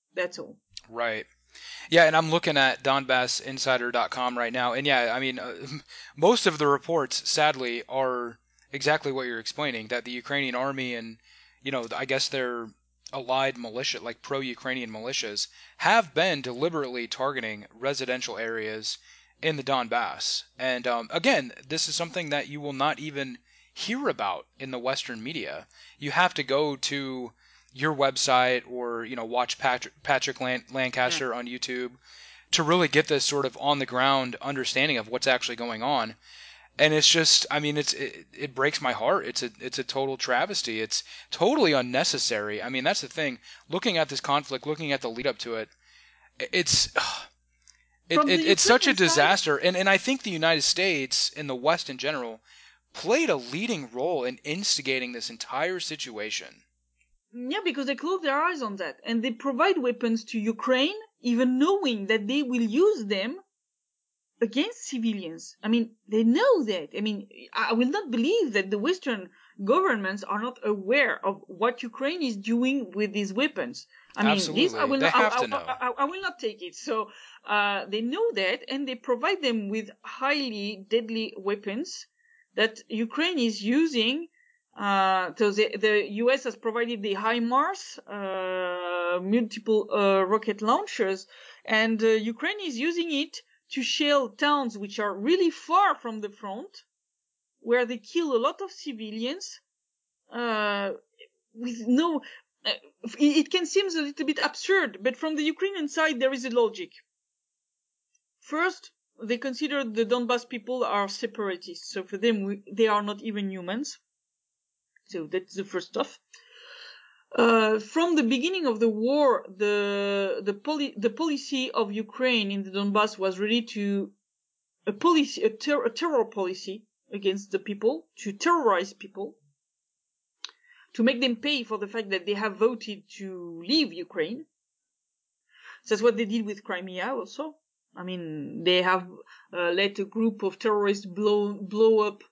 That's all. Right. Yeah, and I'm looking at Donbass Insider dot com right now, and yeah, I mean, uh, most of the reports, sadly, are exactly what you're explaining. That the Ukrainian army and, you know, I guess their allied militia, like pro-Ukrainian militias, have been deliberately targeting residential areas in the Donbass. And um, again, this is something that you will not even hear about in the Western media. You have to go to your website or, you know, watch Patrick, Patrick Lan- Lancaster on YouTube to really get this sort of on the ground understanding of what's actually going on. And it's just, I mean, it's it, it breaks my heart. It's a it's a total travesty. It's totally unnecessary. I mean, that's the thing. Looking at this conflict, looking at the lead up to it, it's it, From the it it's such a Ukrainian side, disaster. And and I think the United States and the West in general played a leading role in instigating this entire situation. yeah, because they close their eyes on that, and they provide weapons to Ukraine, even knowing that they will use them against civilians. I mean, they know that. I mean, I will not believe that the Western governments are not aware of what Ukraine is doing with these weapons. I mean, this I Absolutely, will they not. I, have I, to know. I, I will not take it. So uh, they know that, and they provide them with highly deadly weapons that Ukraine is using. Uh, so the, the U S has provided the HIMARS, uh, multiple uh, rocket launchers, and uh, Ukraine is using it to shell towns which are really far from the front, where they kill a lot of civilians uh, with no. Uh, it can seem a little bit absurd, but from the Ukrainian side there is a logic. First, they consider the Donbas people are separatists, so for them we, they are not even humans. So that's the first stuff. Uh, from the beginning of the war, the the, poli- the policy of Ukraine in the Donbas was really to a policy, a, ter- a terror policy against the people, to terrorize people, to make them pay for the fact that they have voted to leave Ukraine. That's what they did with Crimea also. I mean, they have uh, let a group of terrorists blow blow up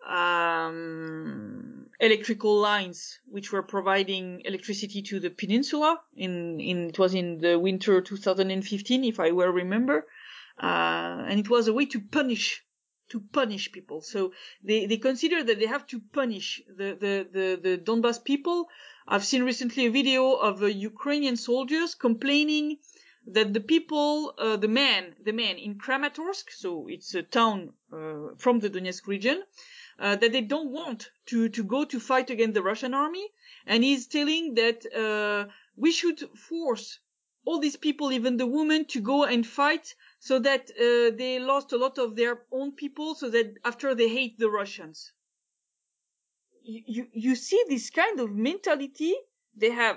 um, electrical lines which were providing electricity to the peninsula. In in it was in the winter two thousand fifteen, if I well remember, uh, and it was a way to punish to punish people. So they they consider that they have to punish the the the, the Donbas people. I've seen recently a video of uh, Ukrainian soldiers complaining that the people, uh, the men, the men in Kramatorsk, so it's a town uh, from the Donetsk region, uh, that they don't want to, to go to fight against the Russian army. And he's telling that uh, we should force all these people, even the women, to go and fight so that uh, they lost a lot of their own people, so that after they hate the Russians. You, you, you see this kind of mentality they have.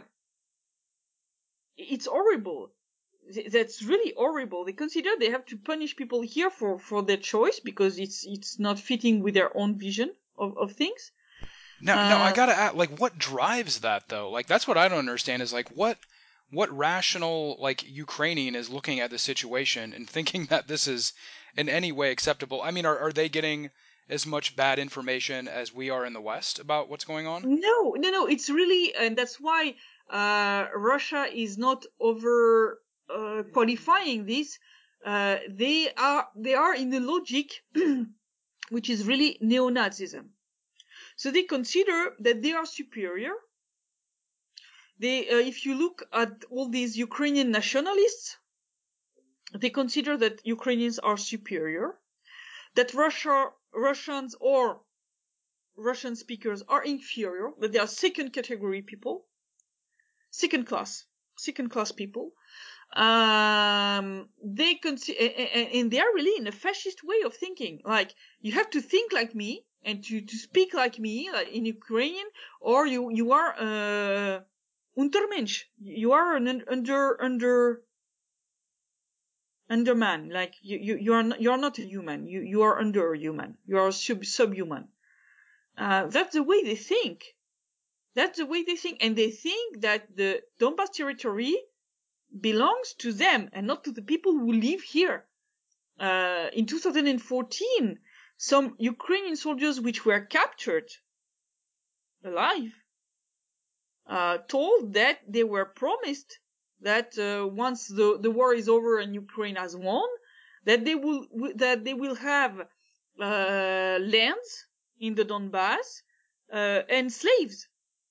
It's horrible. That's really horrible. They consider they have to punish people here for, for their choice because it's it's not fitting with their own vision of, of things. Now, now I Uh, gotta ask, like, what drives that though? Like, that's what I don't understand. Is like, what, what rational like Ukrainian is looking at the situation and thinking that this is in any way acceptable? I mean, are are they getting as much bad information as we are in the West about what's going on? no, no, no. It's really, and that's why uh, Russia is not over uh, qualifying this. Uh, they are they are in the logic which is really neo-Nazism. So they consider that they are superior. They, uh, if you look at all these Ukrainian nationalists, they consider that Ukrainians are superior, that Russia, Russians or Russian speakers are inferior, that they are second category people, second class, second class people. Um, they consider, and they are really in a fascist way of thinking. Like, you have to think like me and to, to speak like me, like in Ukrainian, or you, you are, uh, Untermensch. You are an under, under, underman. Like, you, you, you are not, you are not a human. You, you are under a human. You are sub, subhuman. Uh, that's the way they think. That's the way they think. And they think that the Donbas territory belongs to them and not to the people who live here. Uh, in two thousand fourteen, some Ukrainian soldiers which were captured alive uh, told that they were promised that uh, once the, the war is over and Ukraine has won, that they will that they will have uh, lands in the Donbass uh, and slaves.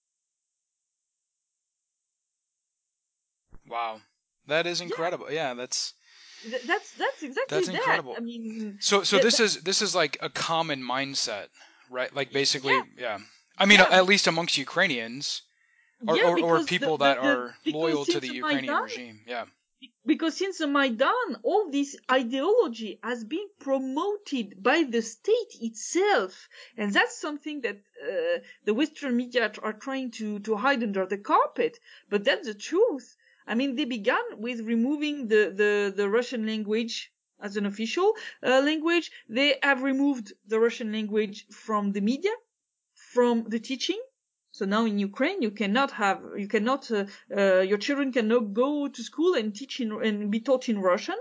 Wow, that is incredible. Yeah, yeah that's th- that's that's exactly that's that. incredible. I mean, so so th- this th- is this is like a common mindset, right? Like basically, yeah, yeah. I mean, yeah, at least amongst Ukrainians or yeah, or, or because the, people the, that the are because loyal to since the the Ukrainian Maidan, regime. Yeah. because since the Maidan, all this ideology has been promoted by the state itself, and that's something that uh, the Western media are trying to to hide under the carpet. But that's the truth. I mean, they began with removing the the the Russian language as an official uh, language. They have removed the Russian language from the media, from the teaching. So now in Ukraine, you cannot have, you cannot, uh, uh, your children cannot go to school and teach in, and be taught in Russian.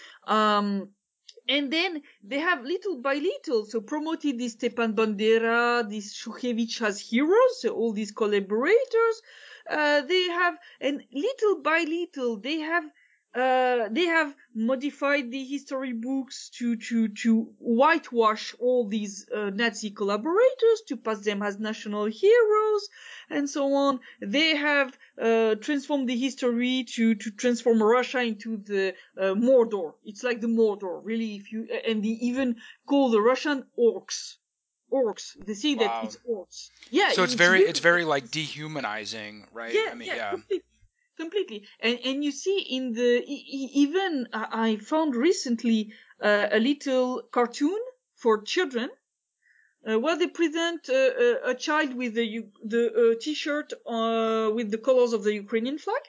Um, and then they have little by little, so promoted this Stepan Bandera, this Shukhevich as heroes, so all these collaborators. Uh, they have, and little by little, they have uh, they have modified the history books to to to whitewash all these uh, Nazi collaborators, to pass them as national heroes, and so on. They have uh, transformed the history to to transform Russia into the uh, Mordor. It's like the Mordor, really. If you and they even call the Russian orcs. Orcs. They say that Wow. it's orcs. Yeah, So it's it's very it's really. very like dehumanizing, right? Yeah, I mean, yeah, yeah. completely, completely. And and you see in the e- e- even I I found recently uh, a little cartoon for children uh, where they present uh, a, a child with the U- the uh, t-shirt uh, with the colors of the Ukrainian flag,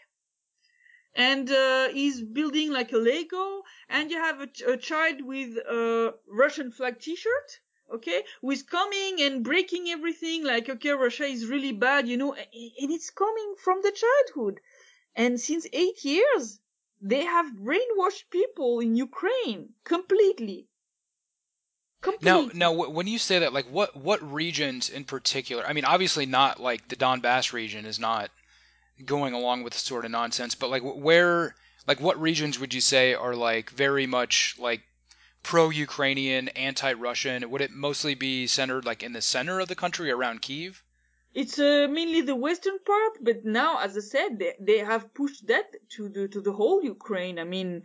and uh, he's building like a Lego, and you have a, ch- a child with a Russian flag t-shirt, okay, who is coming and breaking everything, like, okay, Russia is really bad, you know, a- and it's coming from the childhood. And since eight years, they have brainwashed people in Ukraine completely. Now, Completely. now, wh- when you say that, like, what what regions in particular? I mean, obviously not like the Donbass region is not going along with this sort of nonsense, but like, wh- where, like, what regions would you say are like very much like pro-Ukrainian, anti-Russian? Would it mostly be centered like in the center of the country around Kyiv? It's uh, mainly the western part, but now, as I said, they, they have pushed that to the to the whole Ukraine. I mean,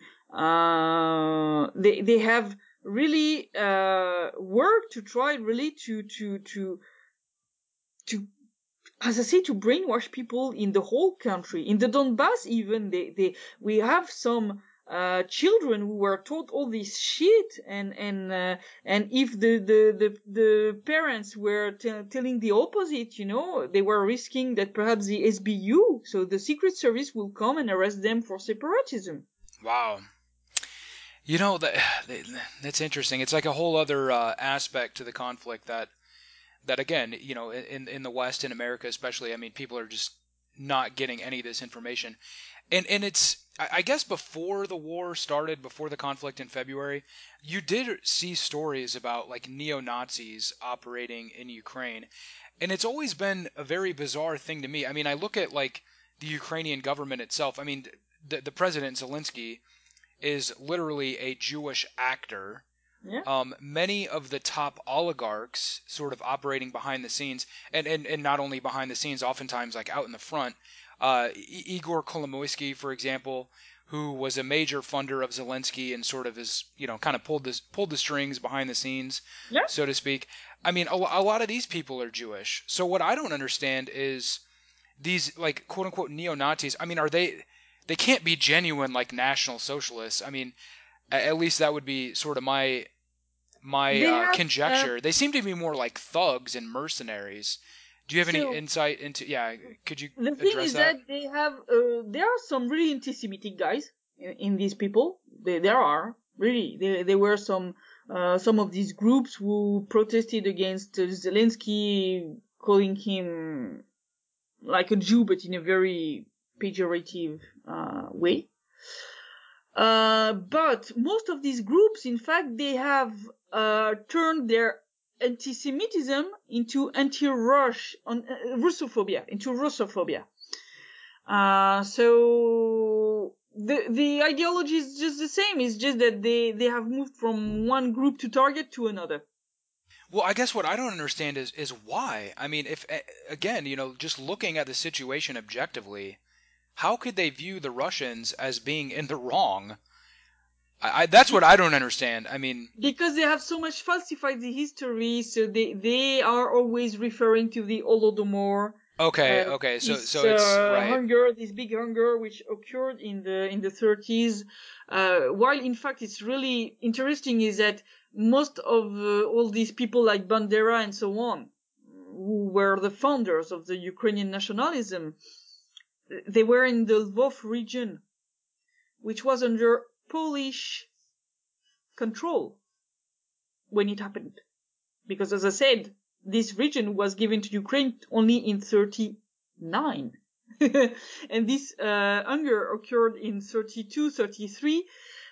uh, they they have really uh, worked to try really to to to to as I say, to brainwash people in the whole country. In the Donbass, even they, they we have some uh, children who were taught all this shit, and and uh, and if the the the, the parents were t- telling the opposite, you know, they were risking that perhaps the S B U, so the Secret Service, will come and arrest them for separatism. Wow. You know that that's interesting. It's like a whole other uh, aspect to the conflict that that again, you know, in in the West, in America especially, I mean, people are just not getting any of this information. And and it's I I guess before the war started, before the conflict in February, you did see stories about like neo-Nazis operating in Ukraine. And it's always been a very bizarre thing to me. I mean, I look at like the Ukrainian government itself. I mean, the the president Zelensky is literally a Jewish actor. Yeah. Um, many of the top oligarchs sort of operating behind the scenes, and, and, and not only behind the scenes, oftentimes like out in the front. Uh, Igor Kolomoisky, for example, who was a major funder of Zelensky and sort of is, you know, kind of pulled this pulled the strings behind the scenes, Yeah. so to speak. I mean, a, a lot of these people are Jewish. So what I don't understand is these like quote unquote neo Nazis. I mean, are they? They can't be genuine like National Socialists. I mean, at least that would be sort of my my They uh, have uh, conjecture. They seem to be more like thugs and mercenaries. Do you have any so insight into? Yeah, could you the thing address is that? that they have uh, there are some really anti-Semitic guys in, in these people. They, there are really there, there were some uh, some of these groups who protested against uh, Zelensky, calling him like a Jew, but in a very pejorative uh, way. Uh, but most of these groups, in fact, they have uh, turned their anti-Semitism into anti-Rush, on uh, Russophobia, into Russophobia. Uh, so the the ideology is just the same. It's just that they they have moved from one group to target to another. Well, I guess what I don't understand is is why. I mean, if again, you know, just looking at the situation objectively, how could they view the Russians as being in the wrong? I, I that's what I don't understand. I mean, because they have so much falsified the history, so they they are always referring to the Holodomor. okay, Uh, okay, so this so it's uh, right. hunger, this big hunger, which occurred in the in the thirties. Uh, while in fact, it's really interesting is that most of uh, all these people like Bandera and so on, who were the founders of the Ukrainian nationalism, they were in the Lvov region, which was under Polish control when it happened. Because as I said, this region was given to Ukraine only in thirty-nine. And this uh, hunger occurred in thirty-two, thirty-three.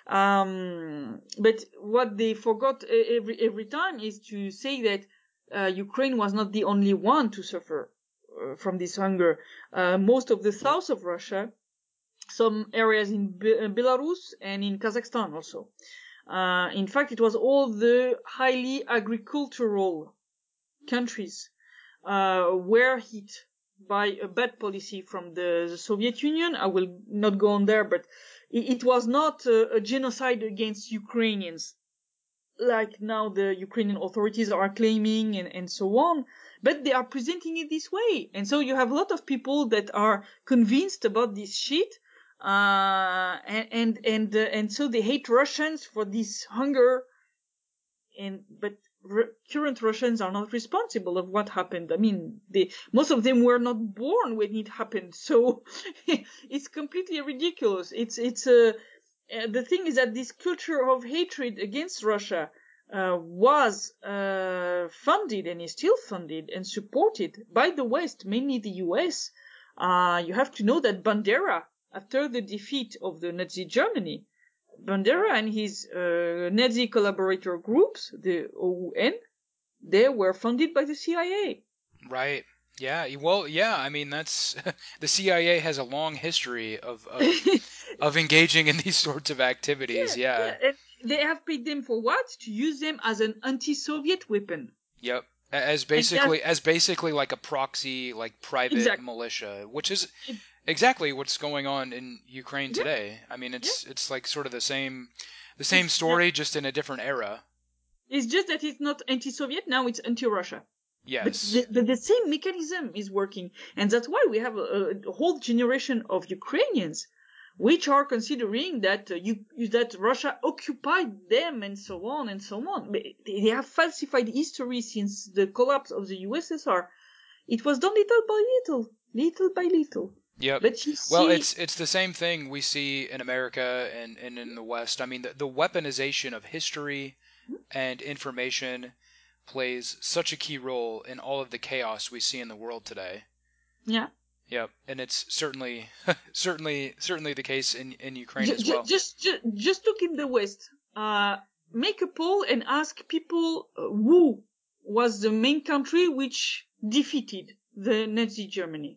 Um, but what they forgot every every time is to say that uh, Ukraine was not the only one to suffer uh, from this hunger. Uh, most of the south of Russia, some areas in Be- Belarus and in Kazakhstan also. Uh, in fact, it was all the highly agricultural countries uh, were hit by a bad policy from the, the Soviet Union. I will not go on there, but it, it was not a, a genocide against Ukrainians like now the Ukrainian authorities are claiming and, and so on, but they are presenting it this way. And so you have a lot of people that are convinced about this shit, uh, and, and, and, uh, and so they hate Russians for this hunger. And, but r- current Russians are not responsible of what happened. I mean, they, most of them were not born when it happened. So it's completely ridiculous. It's, it's a, uh, the thing is that this culture of hatred against Russia uh, was uh, funded and is still funded and supported by the West, mainly the U S. Uh, you have to know that Bandera, after the defeat of the Nazi Germany, Bandera and his uh, Nazi collaborator groups, the O U N, they were funded by the C I A. Right. Yeah. Well, yeah. I mean, that's the C I A has a long history of of of engaging in these sorts of activities. Yeah, Yeah. yeah. And they have paid them for what? To use them as an anti-Soviet weapon. Yep. As And that's basically as basically like a proxy, like private exactly. militia, which is It, exactly what's going on in Ukraine yeah, today. I mean, yeah. it's it's like sort of the same the same It's that. story, just in a different era. It's just that it's not anti-Soviet now; it's anti-Russia. But Yes. the, the, the same mechanism is working, and that's why we have a, a whole generation of Ukrainians which are considering that uh, you that Russia occupied them and so on and so on. But they have falsified history since the collapse of the U S S R. It was done little by little, little by little. Yep. But you Well, see, it's it's the same thing we see in America and, and in the West. I mean, the, the weaponization of history and information plays such a key role in all of the chaos we see in the world today. yeah, Yep, and it's certainly certainly certainly the case in in Ukraine j- as j- well. just, just just look in the West. Uh, make a poll and ask people uh, who was the main country which defeated the Nazi Germany.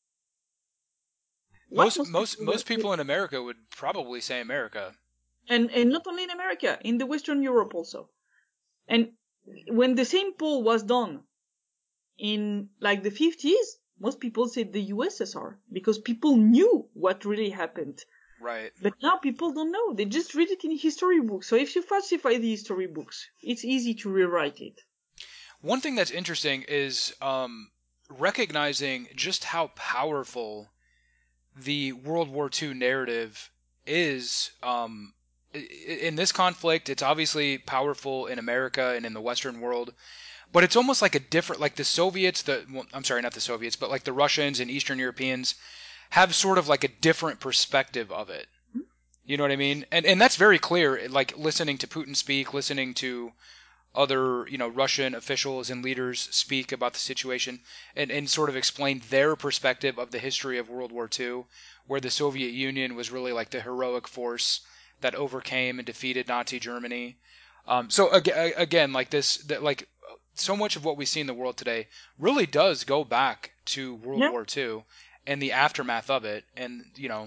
What Most most most people will, most people in America would probably say America. and and not only in America, in the Western Europe also. And when the same poll was done in like the fifties, most people said the U S S R because people knew what really happened. Right. But now people don't know. They just read it in history books. So if you falsify the history books, it's easy to rewrite it. One thing that's interesting is um, recognizing just how powerful the World War two narrative is. Um, in this conflict, it's obviously powerful in America and in the Western world, but it's almost like a different, like the Soviets, the well, I'm sorry, not the Soviets, but like the Russians and Eastern Europeans have sort of like a different perspective of it. You know what I mean? And and that's very clear. Like listening to Putin speak, listening to other, you know, Russian officials and leaders speak about the situation and, and sort of explain their perspective of the history of World War two, where the Soviet Union was really like the heroic force that overcame and defeated Nazi Germany. Um, so again, again, like this, that like so much of what we see in the world today really does go back to World Yeah. War two, and the aftermath of it. And you know,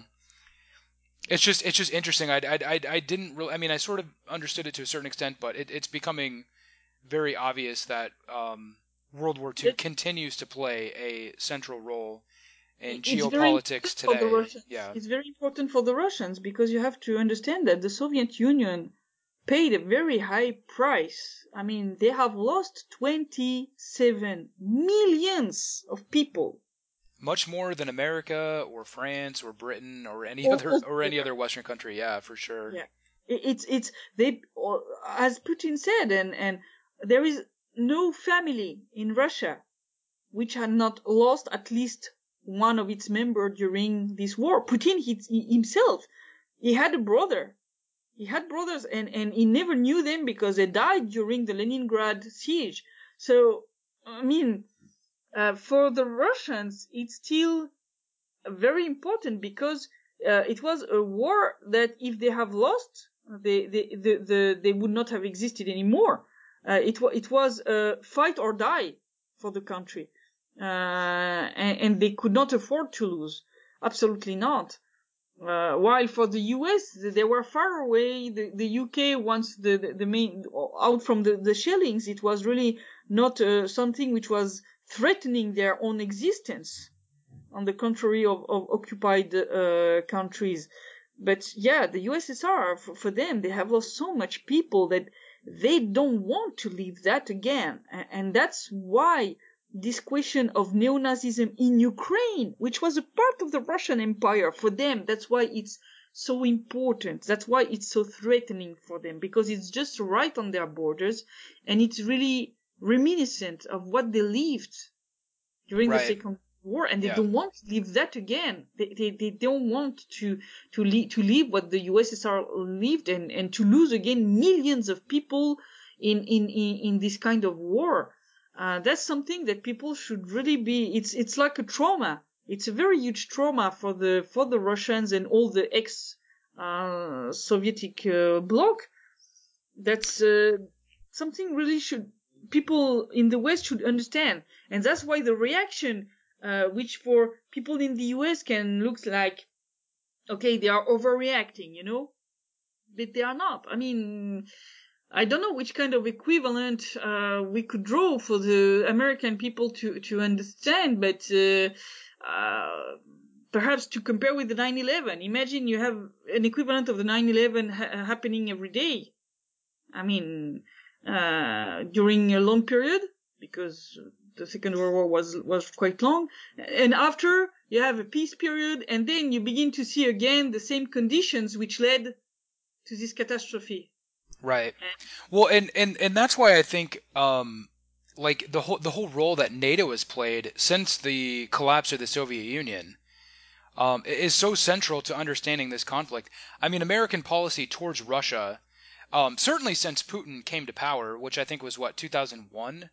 it's just it's just interesting. I, I, I, I didn't really. I mean, I sort of understood it to a certain extent, but it, it's becoming very obvious that um, World War Two It, continues to play a central role in it's very geopolitics important for the today. Russians. Yeah, It's very important for the Russians because you have to understand that the Soviet Union paid a very high price. I mean, they have lost twenty-seven millions of people much more than America or France or Britain or any all, other all or any together. other Western country. Yeah, for sure. Yeah, It- it's it's they or- as Putin said, and and there is no family in Russia which had not lost at least one of its members during this war. Putin he, he- himself, he had a brother. He had brothers, and and he never knew them because they died during the Leningrad siege. So I mean, uh, for the Russians, it's still very important because uh, it was a war that if they have lost, they they the, the, they would not have existed anymore. Uh, it wa- it was a fight or die for the country, uh, and, and they could not afford to lose. Absolutely not. Uh, while for the U S, they were far away. The, the U K, once the, the, the main, out from the, the shellings, it was really not uh, something which was threatening their own existence, on the contrary of, of occupied uh, countries. But yeah, the U S S R, for, for them, they have lost so much people that they don't want to leave that again. And that's why this question of neo-Nazism in Ukraine, which was a part of the Russian Empire, for them, that's why it's so important. That's why it's so threatening for them, because it's just right on their borders, and it's really reminiscent of what they lived during the Right. Second War, and they Yeah. don't want to live that again. They they, they don't want to to leave, to live what the U S S R lived, and and to lose again millions of people in in in, in this kind of war. Uh, that's something that people should really be. It's it's like a trauma. It's a very huge trauma for the for the Russians and all the ex uh, Sovietic uh, bloc. That's uh, something really should people in the West should understand, and that's why the reaction, uh, which for people in the U S can look like, okay, they are overreacting, you know, but they are not. I mean, I don't know which kind of equivalent uh, we could draw for the American people to to understand, but uh, uh, perhaps to compare with the nine eleven. Imagine you have an equivalent of the nine eleven ha- happening every day. I mean, uh, during a long period, because the Second World War was was quite long, and after you have a peace period, and then you begin to see again the same conditions which led to this catastrophe. Right. Well, and and and that's why I think um like the whole the whole role that NATO has played since the collapse of the Soviet Union um is so central to understanding this conflict. I mean, American policy towards Russia, um certainly since Putin came to power, which I think was what, two thousand one,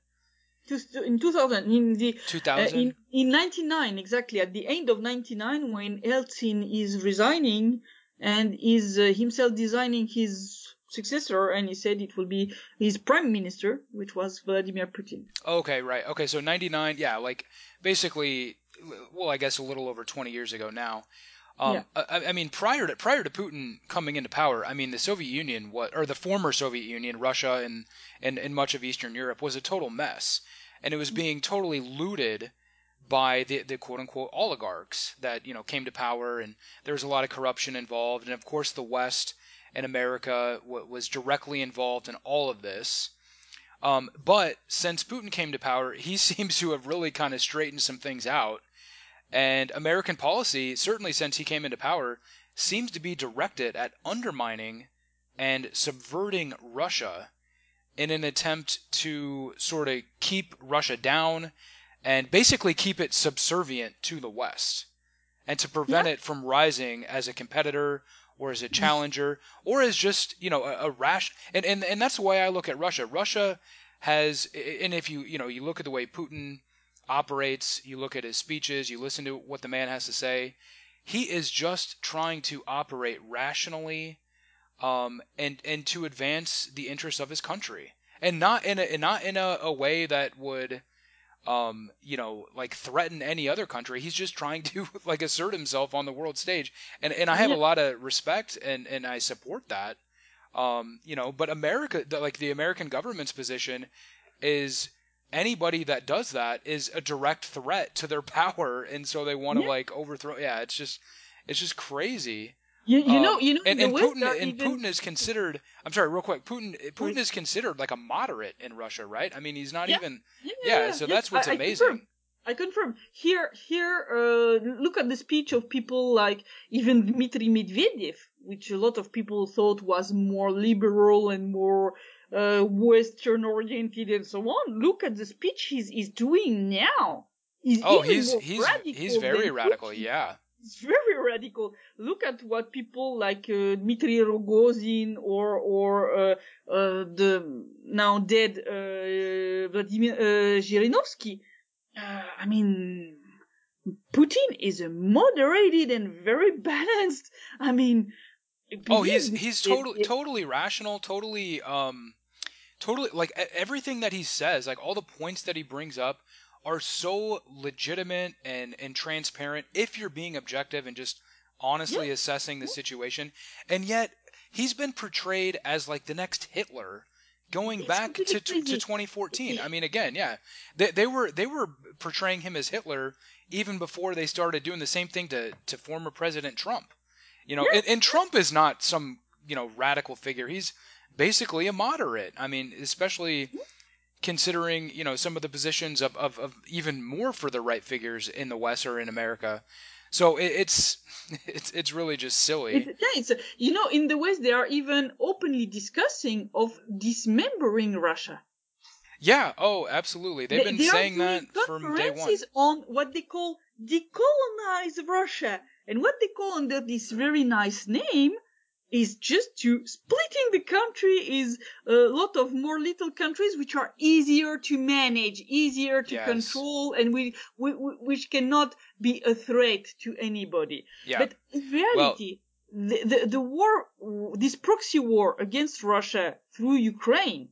In two thousand, in the uh, in two thousand. in ninety-nine, exactly at the end of ninety-nine, when Eltsine is resigning and is uh, himself designing his successor, and he said it will be his prime minister, which was Vladimir Putin. Okay, right. Okay, so ninety-nine, yeah, like basically, well, I guess a little over twenty years ago now. Yeah. Um, I, I mean, prior to prior to Putin coming into power, I mean, the Soviet Union, what or the former Soviet Union, Russia, and, and and much of Eastern Europe was a total mess, and it was being totally looted by the the quote unquote oligarchs that you know came to power, and there was a lot of corruption involved, and of course the West and America w- was directly involved in all of this. Um, but since Putin came to power, he seems to have really kind of straightened some things out. And American policy, certainly since he came into power, seems to be directed at undermining and subverting Russia in an attempt to sort of keep Russia down and basically keep it subservient to the West and to Yeah. prevent it from rising as a competitor or as a challenger or as just you know a, a rash and, and and that's the way I look at Russia. Russia has, and if you you know you look at the way Putin operates, you look at his speeches, you listen to what the man has to say, he is just trying to operate rationally, um, and and to advance the interests of his country, and not in a and not in a, a way that would um, you know, like threaten any other country. He's just trying to like assert himself on the world stage, and and I have a Yeah. lot of respect and and I support that. Um, you know, but America, the, like the American government's position is anybody that does that is a direct threat to their power, and so they want to Yeah. like overthrow. Yeah, it's just it's just crazy. You, you know, Um, you know, in and, the and West, Putin there are and even, Putin is considered. I'm sorry, real quick. Putin Putin sorry. is considered like a moderate in Russia, right? I mean, he's not Yeah, even. yeah, yeah, Yeah, yeah. so Yes, that's what's I, I confirm. amazing. I confirm. Here, here, uh, look at the speech of people like even Dmitry Medvedev, which a lot of people thought was more liberal and more uh, Western oriented and so on. Look at the speech he's, he's doing now. He's Oh, even he's more he's he's radical very than radical. Putin. Yeah. It's very radical. Look at what people like uh, Dmitry Rogozin or or uh, uh, the now dead uh, Vladimir uh, Zhirinovsky. Uh, I mean, Putin is a moderated and very balanced. I mean, Oh, believe he's me, he's it, totally it, totally rational, totally um totally like e- everything that he says, like all the points that he brings up are so legitimate and and transparent if you're being objective and just yeah, honestly assessing the situation. And yet he's been portrayed as like the next Hitler going it's back completely to to, to crazy. twenty fourteen. I mean, again, yeah. They they were they were portraying him as Hitler even before they started doing the same thing to to former President Trump. You know, Yeah, and, and Trump is not some, you know, radical figure. He's basically a moderate. I mean, especially considering, you know, some of the positions of, of, of even more further right figures in the West or in America. So it, it's it's it's really just it, silly. yeah, it's you know in the West they are even openly discussing of dismembering Russia. Yeah, oh, absolutely. They've They, been they are saying doing that from day conferences one. on what they call decolonize Russia. And what they call under this very nice name is just to splitting the country is a lot of more little countries which are easier to manage, easier to Yes. control, and we, we, we- which cannot be a threat to anybody. Yeah. But in Well, reality, the, the, the war, this proxy war against Russia through Ukraine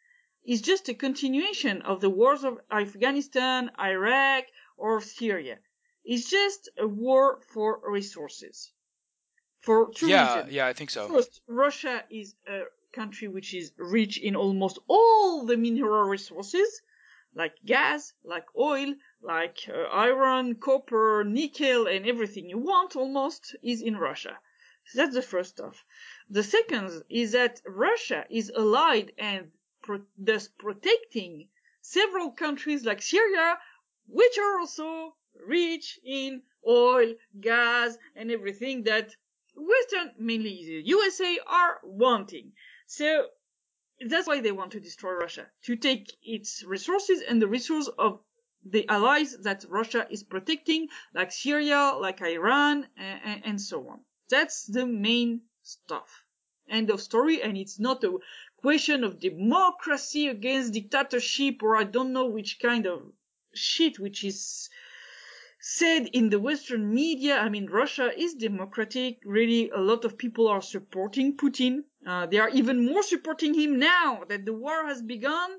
is just a continuation of the wars of Afghanistan, Iraq, or Syria. It's just a war for resources. For two yeah, reasons. yeah, I think so. First, Russia is a country which is rich in almost all the mineral resources, like gas, like oil, like uh, iron, copper, nickel, and everything you want almost is in Russia. So that's the first stuff. The second is that Russia is allied and pro- thus protecting several countries like Syria, which are also rich in oil, gas, and everything that Western, mainly the U S A, are wanting. So that's why they want to destroy Russia, to take its resources and the resources of the allies that Russia is protecting, like Syria, like Iran, and, and so on. That's the main stuff. End of story. And it's not a question of democracy against dictatorship or I don't know which kind of shit which is said in the Western media. I mean, Russia is democratic. Really, a lot of people are supporting Putin. Uh, they are even more supporting him now that the war has begun.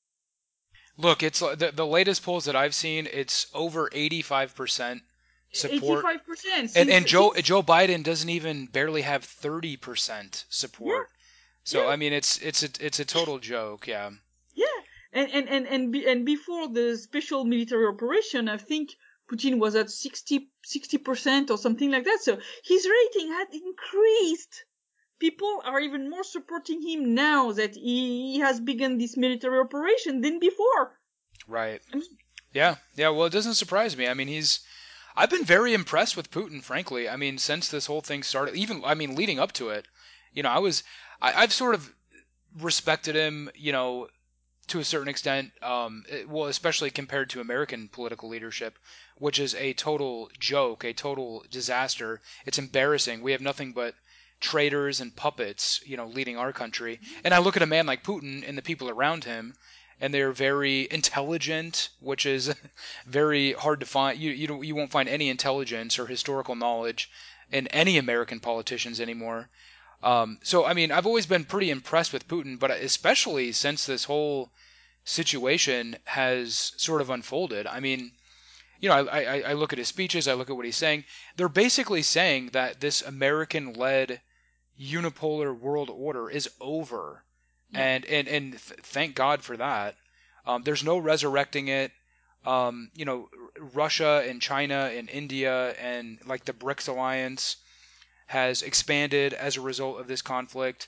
Look, it's uh, the, the latest polls that I've seen, it's over eighty-five percent support. eighty-five percent And since, and Joe since, Joe Biden doesn't even barely have thirty percent yeah, support. So yeah, I mean, it's it's a it's a total joke. Yeah. yeah. And, and, and, and, be, and before the special military operation, I think Putin was at sixty, sixty percent or something like that. So his rating had increased. People are even more supporting him now that he has begun this military operation than before. Right. I mean, Yeah. Yeah. Well, it doesn't surprise me. I mean, he's. I've been very impressed with Putin, frankly. I mean, since this whole thing started, even I mean, leading up to it, you know, I was, I, I've sort of respected him, you know, to a certain extent. Um, it- well, especially compared to American political leadership, which is a total joke, a total disaster. It's embarrassing. We have nothing but traitors and puppets, you know, leading our country. And I look at a man like Putin and the people around him, and they're very intelligent, which is very hard to find. You you don't you won't find any intelligence or historical knowledge in any American politicians anymore. Um, so I mean, I've always been pretty impressed with Putin, but especially since this whole situation has sort of unfolded. I mean, you know, I, I, I look at his speeches, I look at what he's saying. They're basically saying that this American-led unipolar world order is over, Yeah. and and and th- thank God for that. Um, there's no resurrecting it. Um, you know, Russia and China and India and like the BRICS alliance has expanded as a result of this conflict.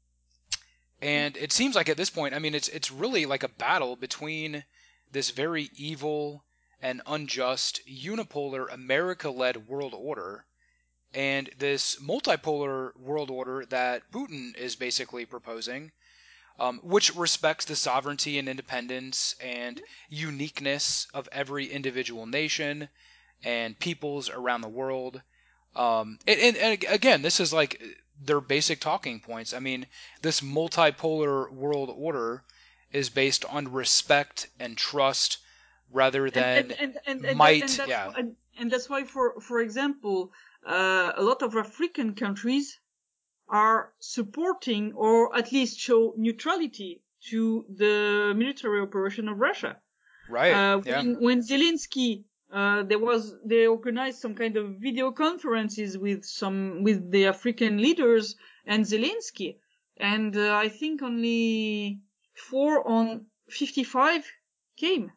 And it seems like at this point, I mean, it's it's really like a battle between this very evil and unjust unipolar America-led world order and this multipolar world order that Putin is basically proposing, um, which respects the sovereignty and independence and uniqueness of every individual nation and peoples around the world. Um, and, and, and again, this is like their basic talking points. I mean, this multipolar world order is based on respect and trust rather and and than and and and, that, and might. that's Yeah, why, and, and that's why for for example uh, a lot of African countries are supporting or at least show neutrality to the military operation of Russia. right. Uh, Yeah. when when Zelensky uh, there was they organized some kind of video conferences with some with the African leaders and Zelensky, and uh, I think only four on fifty-five came.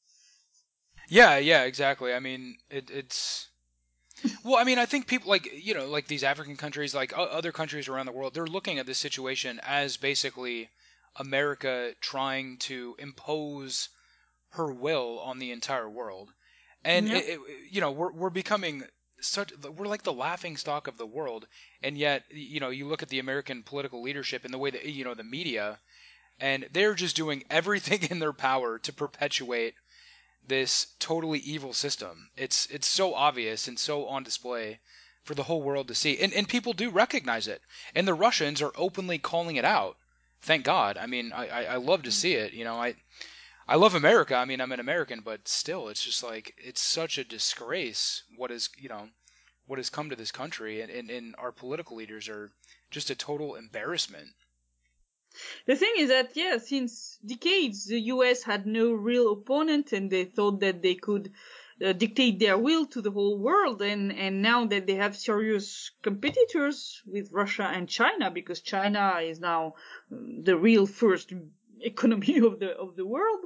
Yeah, yeah, exactly. I mean, it, it's well, I mean, I think people like you know, like these African countries, like o- other countries around the world, they're looking at this situation as basically America trying to impose her will on the entire world, and Yeah. it, it, you know, we're we're becoming such we're like the laughing stock of the world, and yet you know, you look at the American political leadership and the way that you know the media, and they're just doing everything in their power to perpetuate this totally evil system. It's it's so obvious and so on display for the whole world to see. And and people do recognize it. And the Russians are openly calling it out. Thank God. I mean, I, I, I love to see it. You know, I I love America. I mean, I'm an American, but still, it's just like it's such a disgrace what is you know what has come to this country, and, and, and our political leaders are just a total embarrassment. The thing is that, yeah, since decades, the U S had no real opponent and they thought that they could uh, dictate their will to the whole world. And, and now that they have serious competitors with Russia and China, because China is now um, the real first economy of the, of the world,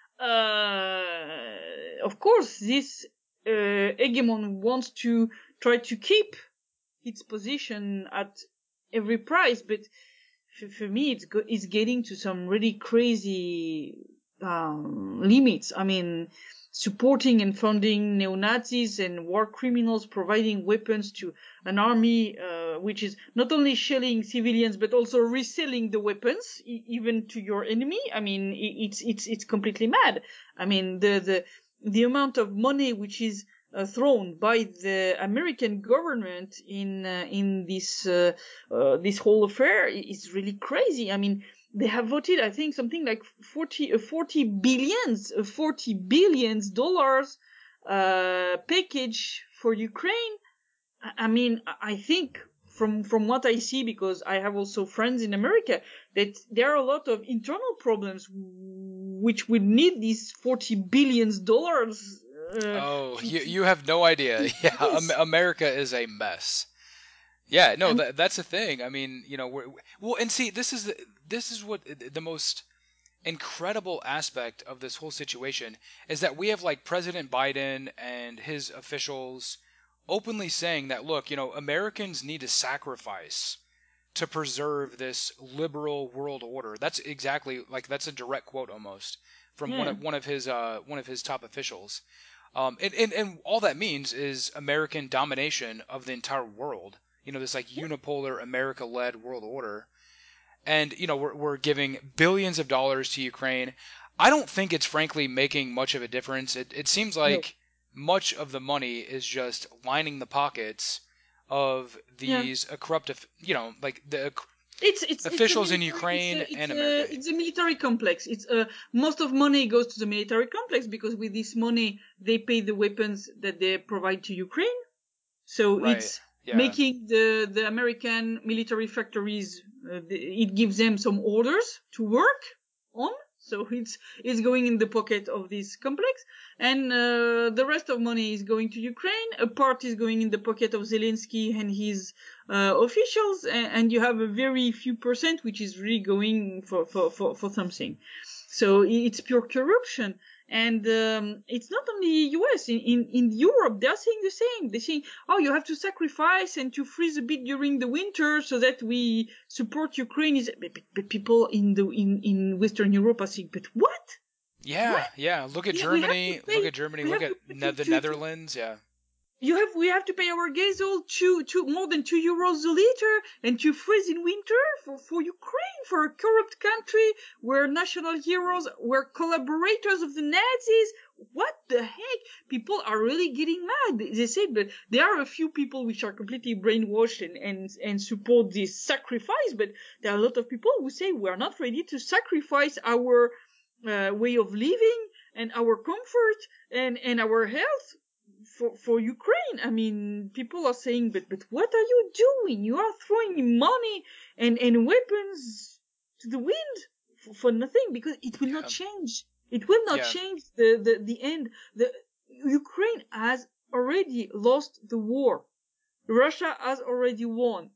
uh, of course, this uh, hegemon wants to try to keep its position at every price, but for, for me, it's go- it's getting to some really crazy um, limits. I mean, supporting and funding neo-Nazis and war criminals, providing weapons to an army uh, which is not only shelling civilians but also reselling the weapons e- even to your enemy. I mean, i- it's it's it's completely mad. I mean, the the the amount of money which is uh, thrown by the American government in uh, in this uh, uh, this whole affair is really crazy. I mean, they have voted, I think, something like forty, uh, forty billions, uh, forty billions dollars uh, package for Ukraine. I I mean, I I think from from what I see, because I have also friends in America, that there are a lot of internal problems which would need these forty billions dollars uh, Oh, to you to you have no idea. Yeah, Am- yes. America is a mess. Yeah, no, And that that's the thing. I mean, you know, we're, well, and see, this is the, this is what the most incredible aspect of this whole situation is that we have like President Biden and his officials openly saying that, look, you know, Americans need to sacrifice to preserve this liberal world order. That's exactly like that's a direct quote almost from one yeah, of one of his uh one of his top officials. Um, and, and, and all that means is American domination of the entire world. You know, this like unipolar America led world order. And, you know, we're, we're giving billions of dollars to Ukraine. I don't think it's frankly making much of a difference. It, it seems no, like much of the money is just lining the pockets of yeah. these uh, corrupt, you know, like the It's it's it's a officials in military it's Ukraine a it's and a America. it's a military complex. It's uh most of money goes to the military complex because with this money they pay the weapons that they provide to Ukraine. So Right. it's Yeah. making the the American military factories. Uh, the, it gives them some orders to work on. So it's it's going in the pocket of this complex, and uh, the rest of money is going to Ukraine. A part is going in the pocket of Zelensky and his uh, officials, and, and you have a very few percent which is really going for for for, for something. So it's pure corruption. And um, it's not only U S. In, in, in Europe, they're saying the same. They're saying, oh, you have to sacrifice and to freeze a bit during the winter so that we support Ukraine. Is but, but people in the in, in Western Europe are saying, but what? Yeah, What? yeah. Look at We, we have to Germany. pay. Look at Germany. We Look have at to pay ne- to, the to, to Netherlands. Yeah. you have we have to pay our gasoil two two more than two euros a liter and to freeze in winter for for Ukraine, for a corrupt country where national heroes were collaborators of the Nazis. What the heck? People are really getting mad. They say, but there are a few people which are completely brainwashed and and and support this sacrifice, but there are a lot of people who say we are not ready to sacrifice our uh, way of living and our comfort and and our health for for Ukraine. I mean, people are saying, but but what are you doing? You are throwing money and and weapons to the wind for, for nothing, because it will not Yeah. change. It will not Yeah. change the the the end. The Ukraine has already lost the war. Russia has already won.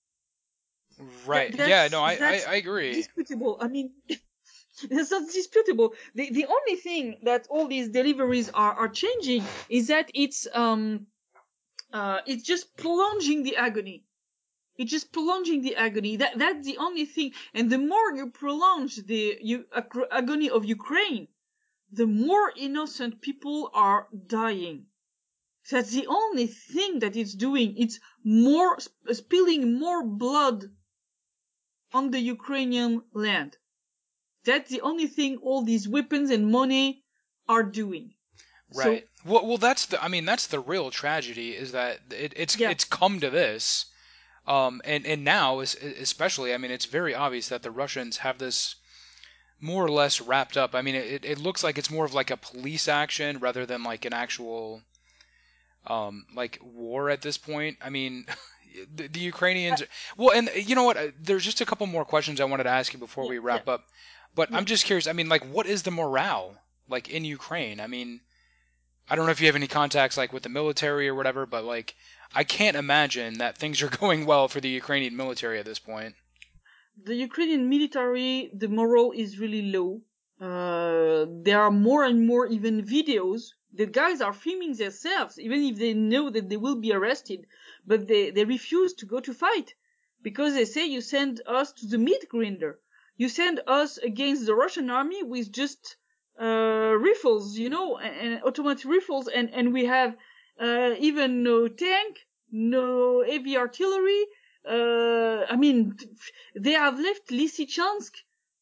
Right. That, Yeah. No, that's I, I, that's I agree. disputable. I mean, it's not disputable. The the only thing that all these deliveries are are changing is that it's um uh it's just prolonging the agony. It's just prolonging the agony. That that's the only thing. And the more you prolong the you, ag- agony of Ukraine, the more innocent people are dying. That's the only thing that it's doing. It's more sp- spilling more blood on the Ukrainian land. That's the only thing all these weapons and money are doing. Right. So Well, well, that's the. I mean, that's the real tragedy is that it, it's yeah, it's come to this. Um, and and now is especially. I mean, it's very obvious that the Russians have this more or less wrapped up. I mean, it it looks like it's more of like a police action rather than like an actual um like war at this point. I mean. The, the Ukrainians, well, and you know what? uh, There's just a couple more questions I wanted to ask you before yeah, we yeah, wrap up. But yeah. I'm just curious. I mean, like, what is the morale like in Ukraine? I mean, I don't know if you have any contacts like with the military or whatever, but like I can't imagine that things are going well for the Ukrainian military at this point. The Ukrainian military, the morale is really low. Uh, there are more and more even videos. The guys are filming themselves, even if they know that they will be arrested, but they, they refuse to go to fight because they say, you send us to the meat grinder. You send us against the Russian army with just uh, rifles, you know, and, and automatic rifles, and, and we have uh, even no tank, no heavy artillery. Uh, I mean, they have left Lysychansk.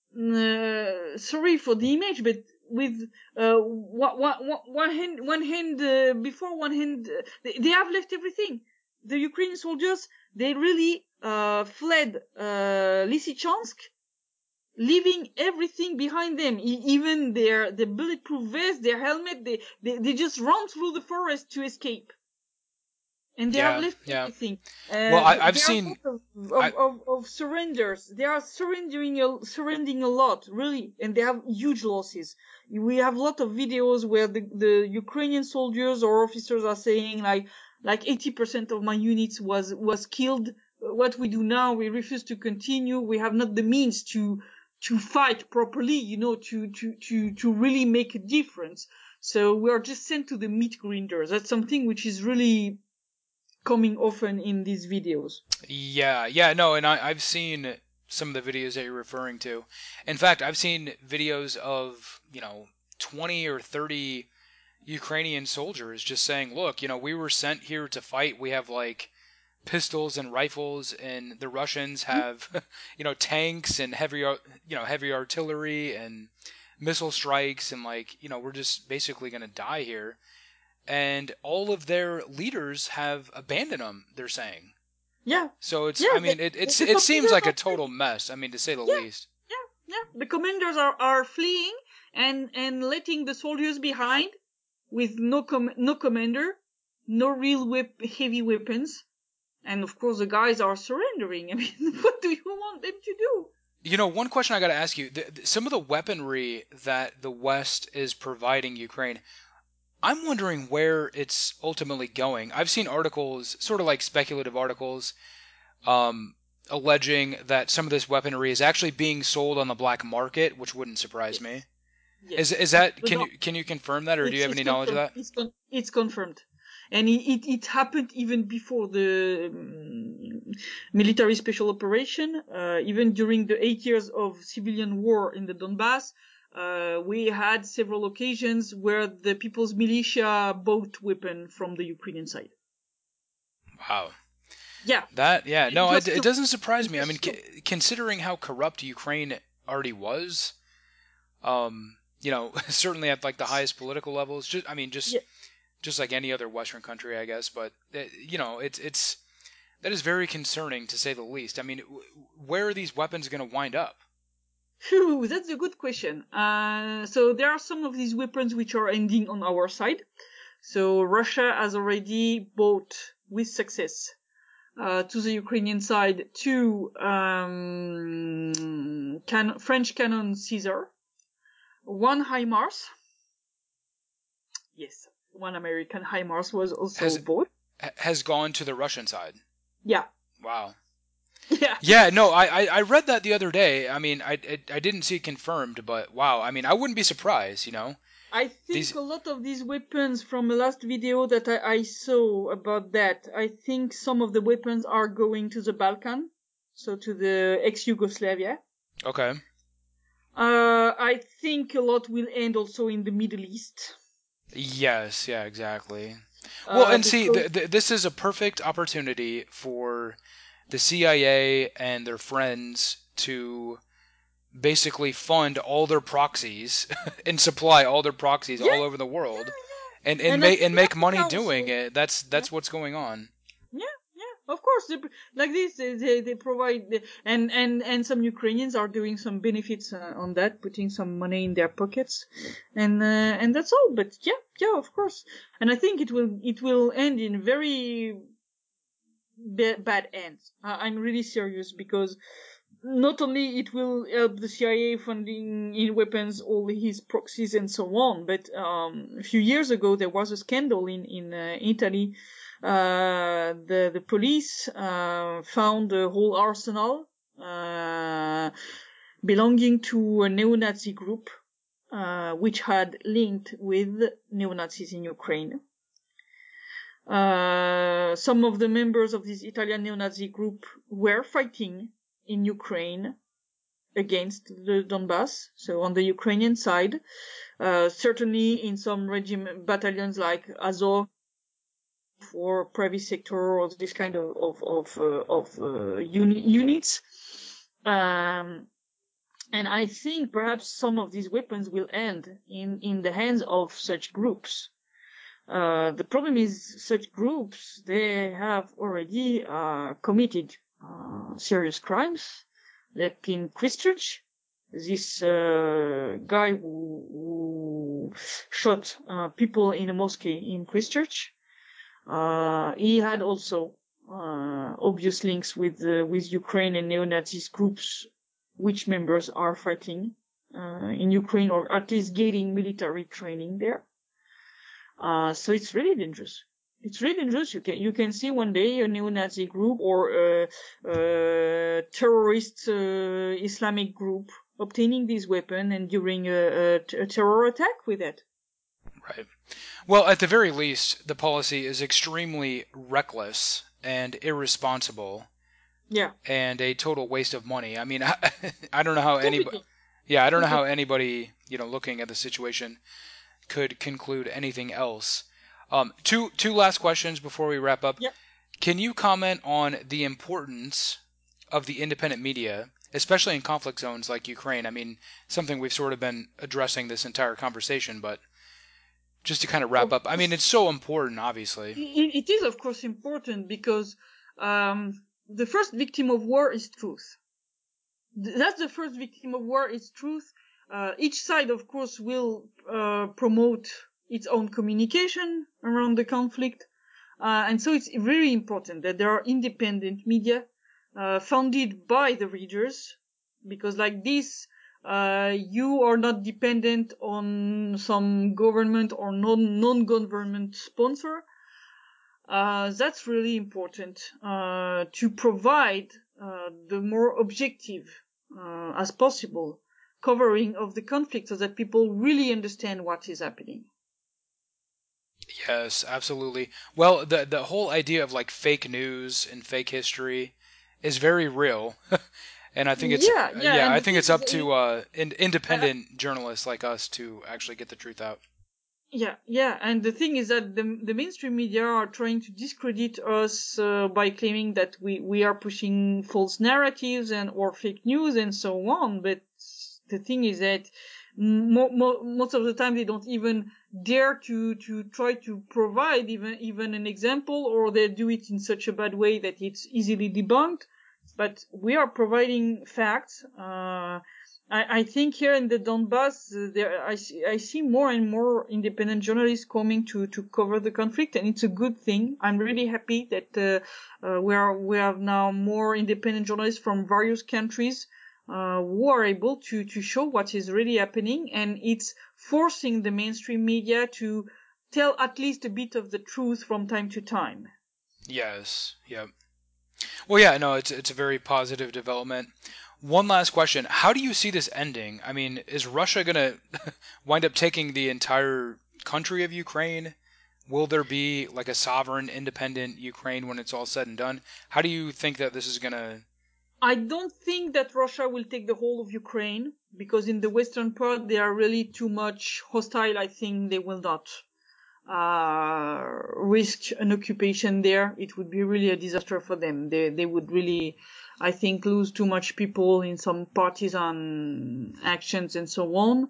Uh, sorry for the image, but with uh, one, one, one hand, one hand uh, before one hand, uh, they, they have left everything. The Ukrainian soldiers, they really uh, fled uh, Lysychansk, leaving everything behind them, e- even their their bulletproof vest, their helmet. They, they they just run through the forest to escape. And they have Yeah, left yeah. everything. Well, Uh, I, th- I've there are seen. lots of, I of, of, of surrenders. They are surrendering a, surrendering a lot, really, and they have huge losses. We have a lot of videos where the, the Ukrainian soldiers or officers are saying like, like eighty percent of my units was, was killed. What we do now, we refuse to continue. We have not the means to, to fight properly, you know, to, to, to, to really make a difference. So we are just sent to the meat grinders. That's something which is really coming often in these videos. Yeah, yeah, no, and I, I've seen some of the videos that you're referring to. In fact, I've seen videos of, you know, twenty or thirty Ukrainian soldiers just saying, look, you know, we were sent here to fight. We have like pistols and rifles, and the Russians have, you know, tanks and heavy, ar- you know, heavy artillery and missile strikes, and like, you know, we're just basically going to die here. And all of their leaders have abandoned them, they're saying. Yeah, So it's, yeah, I the, mean, it, the, it's, the it seems commanders like a are total fleeing. mess. I mean, to say the Yeah, least. yeah, yeah. The commanders are, are fleeing and, and letting the soldiers behind with no com- no commander, no real whip, heavy weapons. And of course the guys are surrendering. I mean, what do you want them to do? You know, one question I got to ask you: th- th- some of the weaponry that the West is providing Ukraine, I'm wondering where it's ultimately going. I've seen articles, sort of like speculative articles, um, alleging that some of this weaponry is actually being sold on the black market, which wouldn't surprise me. Yes. Is Yes. is Uh, that but can no, you can you confirm that, or do you it's have it's any knowledge of confirmed. that? It's con- it's confirmed, and it, it it happened even before the um, military special operation. Uh, even during the eight years of civilian war in the Donbass, uh, we had several occasions where the People's Militia bought weapon from the Ukrainian side. Wow. Yeah, That yeah, it no, was it, it so. doesn't surprise It me. I mean, was so. c- considering how corrupt Ukraine already was, um, you know, certainly at like the highest political levels. Just I mean, just Yeah. just like any other Western country, I guess. But uh, you know, it's it's that is very concerning to say the least. I mean, w- where are these weapons going to wind up? Phew, that's a good question. Uh, so there are some of these weapons which are ending on our side. So Russia has already bought with success uh, to the Ukrainian side two um, can- French cannon Caesar, one HIMARS. Yes, one American HIMARS was also Has bought. has gone to the Russian side. Yeah, Wow. yeah. Yeah, no, I, I, I read that the other day. I mean, I, I I didn't see it confirmed, but wow. I mean, I wouldn't be surprised. You know, I think these. a lot of these weapons from the last video that I, I saw about that, I think some of the weapons are going to the Balkan, so to the ex-Yugoslavia. Okay. Uh, I think a lot will end also in the Middle East. Yes. Yeah. Exactly. Well, Uh, and see, because th- th- this is a perfect opportunity for the C I A and their friends to basically fund all their proxies and supply all their proxies yeah, all over the yeah, world and yeah. and And I make and think make Africa money doing also. it. That's Yeah, that's what's going on. yeah, yeah. Of course, they, like this, they, they, they provide, the, and and and some Ukrainians are doing some benefits uh, on that, putting some money in their pockets, and uh, and that's all. But yeah, yeah, of course. And I think it will it will end in very ba- bad ends. I- I'm really serious because not only it will help the C I A funding in weapons all his proxies and so on, but um, a few years ago there was a scandal in in uh, Italy. Uh, the the police uh, found a whole arsenal uh, belonging to a neo-Nazi group, uh, which had linked with neo-Nazis in Ukraine. Uh, some of the members of this Italian neo-Nazi group were fighting in Ukraine against the Donbass, so on the Ukrainian side, uh, certainly in some regiment battalions like Azov or private sector or this kind of of of, uh, of uh, uni- units. Um, and I think perhaps some of these weapons will end in in the hands of such groups. Uh, the problem is such groups, they have already uh, committed uh, serious crimes, like in Christchurch, this uh, guy who, who shot uh, people in a mosque in Christchurch. Uh, he had also uh, obvious links with uh, with Ukraine and neo-Nazi groups, which members are fighting uh, in Ukraine or at least getting military training there. Uh, so it's really dangerous. It's really dangerous. You can you can see one day a neo-Nazi group or a, a terrorist uh, Islamic group obtaining this weapon and during a, a, a terror attack with it. Right. Well, at the very least, the policy is extremely reckless and irresponsible Yeah, and a total waste of money. I mean, I, I don't know how anybody, completely, yeah, I don't know how completely. anybody, you know, looking at the situation could conclude anything else. Um, two two last questions before we wrap up. Yeah. Can you comment on the importance of the independent media, especially in conflict zones like Ukraine? I mean, something we've sort of been addressing this entire conversation, but just to kind of wrap Of up, I mean, course, it's so important, obviously. it, it is of course important because um, the first victim of war is truth. That's the first victim of war is truth. Uh, each side, of course, will uh, promote its own communication around the conflict. Uh, and so it's very important that there are independent media uh, founded by the readers, because like this, uh, you are not dependent on some government or non non-government sponsor. Uh, that's really important uh, to provide uh, the more objective uh, as possible covering of the conflict so that people really understand what is happening. Yes, absolutely. Well, the the whole idea of like fake news and fake history is very real. And I think it's Yeah, yeah, yeah, and I the think thing it's is, up to uh, in, uh, independent journalists like us to actually get the truth out. yeah, yeah, and the thing is that the the mainstream media are trying to discredit us uh, by claiming that we we are pushing false narratives and or fake news and so on. But the thing is that mo- mo- most of the time they don't even dare to to try to provide even even an example, or they do it in such a bad way that it's easily debunked. But we are providing facts. Uh, I, I think here in the Donbass, uh, there I see, I see more and more independent journalists coming to, to cover the conflict, and it's a good thing. I'm really happy that uh, uh, we are we have now more independent journalists from various countries uh, who are able to to show what is really happening, and it's forcing the mainstream media to tell at least a bit of the truth from time to time. Yes. Yep. Well, yeah, no, it's it's a very positive development. One last question: how do you see this ending? I mean, is Russia gonna wind up taking the entire country of Ukraine? Will there be like a sovereign, independent Ukraine when it's all said and done? How do you think that this is gonna? I don't think that Russia will take the whole of Ukraine, because in the western part they are really too much hostile. I think they will not uh, risk an occupation there. It would be really a disaster for them. They they would really, I think, lose too much people in some partisan actions and so on.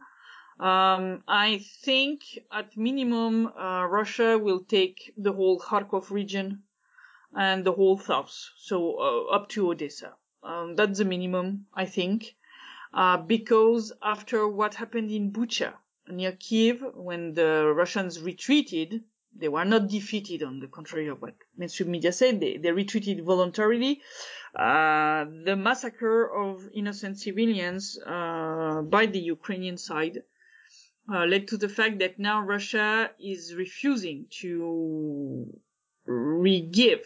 Um, I think at minimum uh, Russia will take the whole Kharkov region and the whole south, so uh, up to Odessa. Um, that's the minimum, I think, uh, because after what happened in Bucha near Kiev, when the Russians retreated, they were not defeated, on the contrary of what mainstream media said. They, they retreated voluntarily. Uh, the massacre of innocent civilians uh, by the Ukrainian side uh, led to the fact that now Russia is refusing to re-give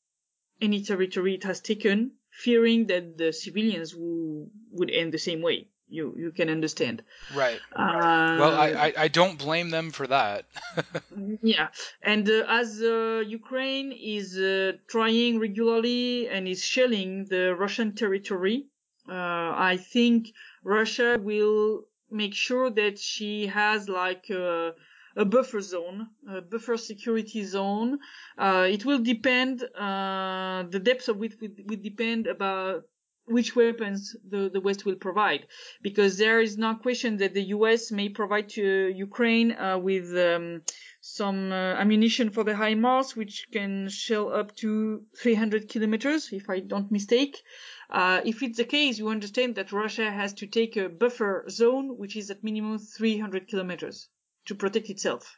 any territory it has taken, fearing that the civilians w- would end the same way. You you can understand. Right. Well, I, Uh, I, I don't blame them for that. yeah, and uh, as uh, Ukraine is uh, trying regularly and is shelling the Russian territory, uh, I think Russia will make sure that she has like a, a buffer zone, a buffer security zone. Uh, it will depend, uh, the depth of it will, will depend about which weapons the, the West will provide, because there is no question that the U S may provide to Ukraine uh, with um, some uh, ammunition for the HIMARS, which can shell up to three hundred kilometers, if I don't mistake. Uh, if it's the case, you understand that Russia has to take a buffer zone, which is at minimum three hundred kilometers, to protect itself.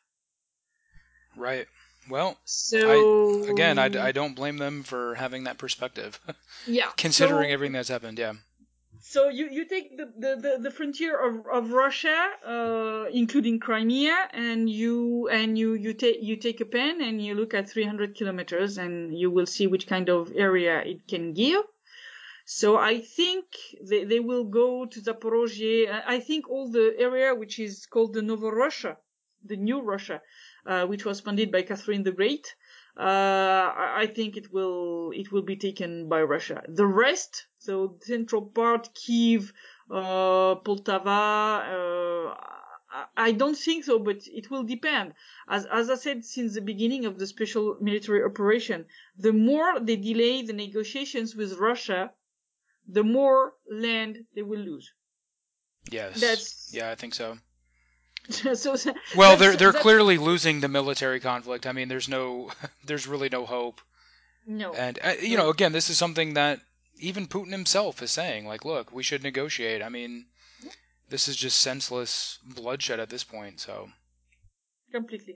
Right. Well, I again, I, So, I don't blame them for having that perspective, yeah, considering so everything that's happened. Yeah. So you, you take the, the, the, the frontier of, of Russia, uh, including Crimea, and you and you, you take you take a pen and you look at three hundred kilometers, and you will see which kind of area it can give. So I think they, they will go to Zaporozhye. I think all the area which is called the Novorussia, the new Russia, uh, which was founded by Catherine the Great. Uh, I think it will it will be taken by Russia. The rest, so central part, Kiev, uh, Poltava, uh, I don't think so, but it will depend. As as I said since the beginning of the special military operation, the more they delay the negotiations with Russia, the more land they will lose. Yes. That's Yeah, I think so. so Well, that's they're they're that's clearly losing the military conflict. I mean, there's no, there's really no hope. no, And uh, you know, no, again, this is something that even Putin himself is saying. Like, look, we should negotiate. I mean, this is just senseless bloodshed at this point. So, completely.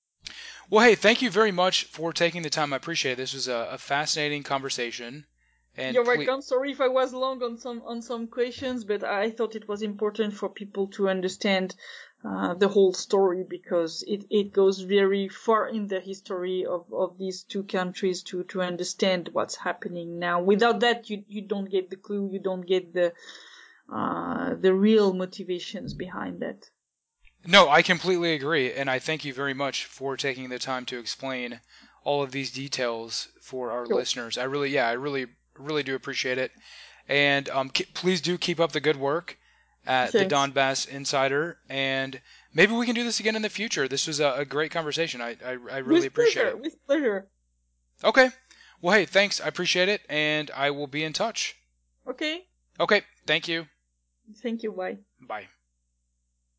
well, hey, thank you very much for taking the time. I appreciate it. This was a, a fascinating conversation, And You're ple- welcome. Sorry if I was long on some on some questions, but I thought it was important for people to understand uh, the whole story because it, it goes very far in the history of, of these two countries to, to understand what's happening now. Without that, you you don't get the clue, you don't get the uh, the real motivations behind that. No, I completely agree, and I thank you very much for taking the time to explain all of these details for our Cool. listeners. I really, yeah, I really, really do appreciate it. And um, k- please do keep up the good work at the Thanks. Donbass Insider, and maybe we can do this again in the future. This was a, a great conversation. I, I, I really With appreciate pleasure. it. With pleasure. Okay. Well, hey, thanks. I appreciate it, and I will be in touch. Okay. Okay. Thank you. Thank you. Bye. Bye.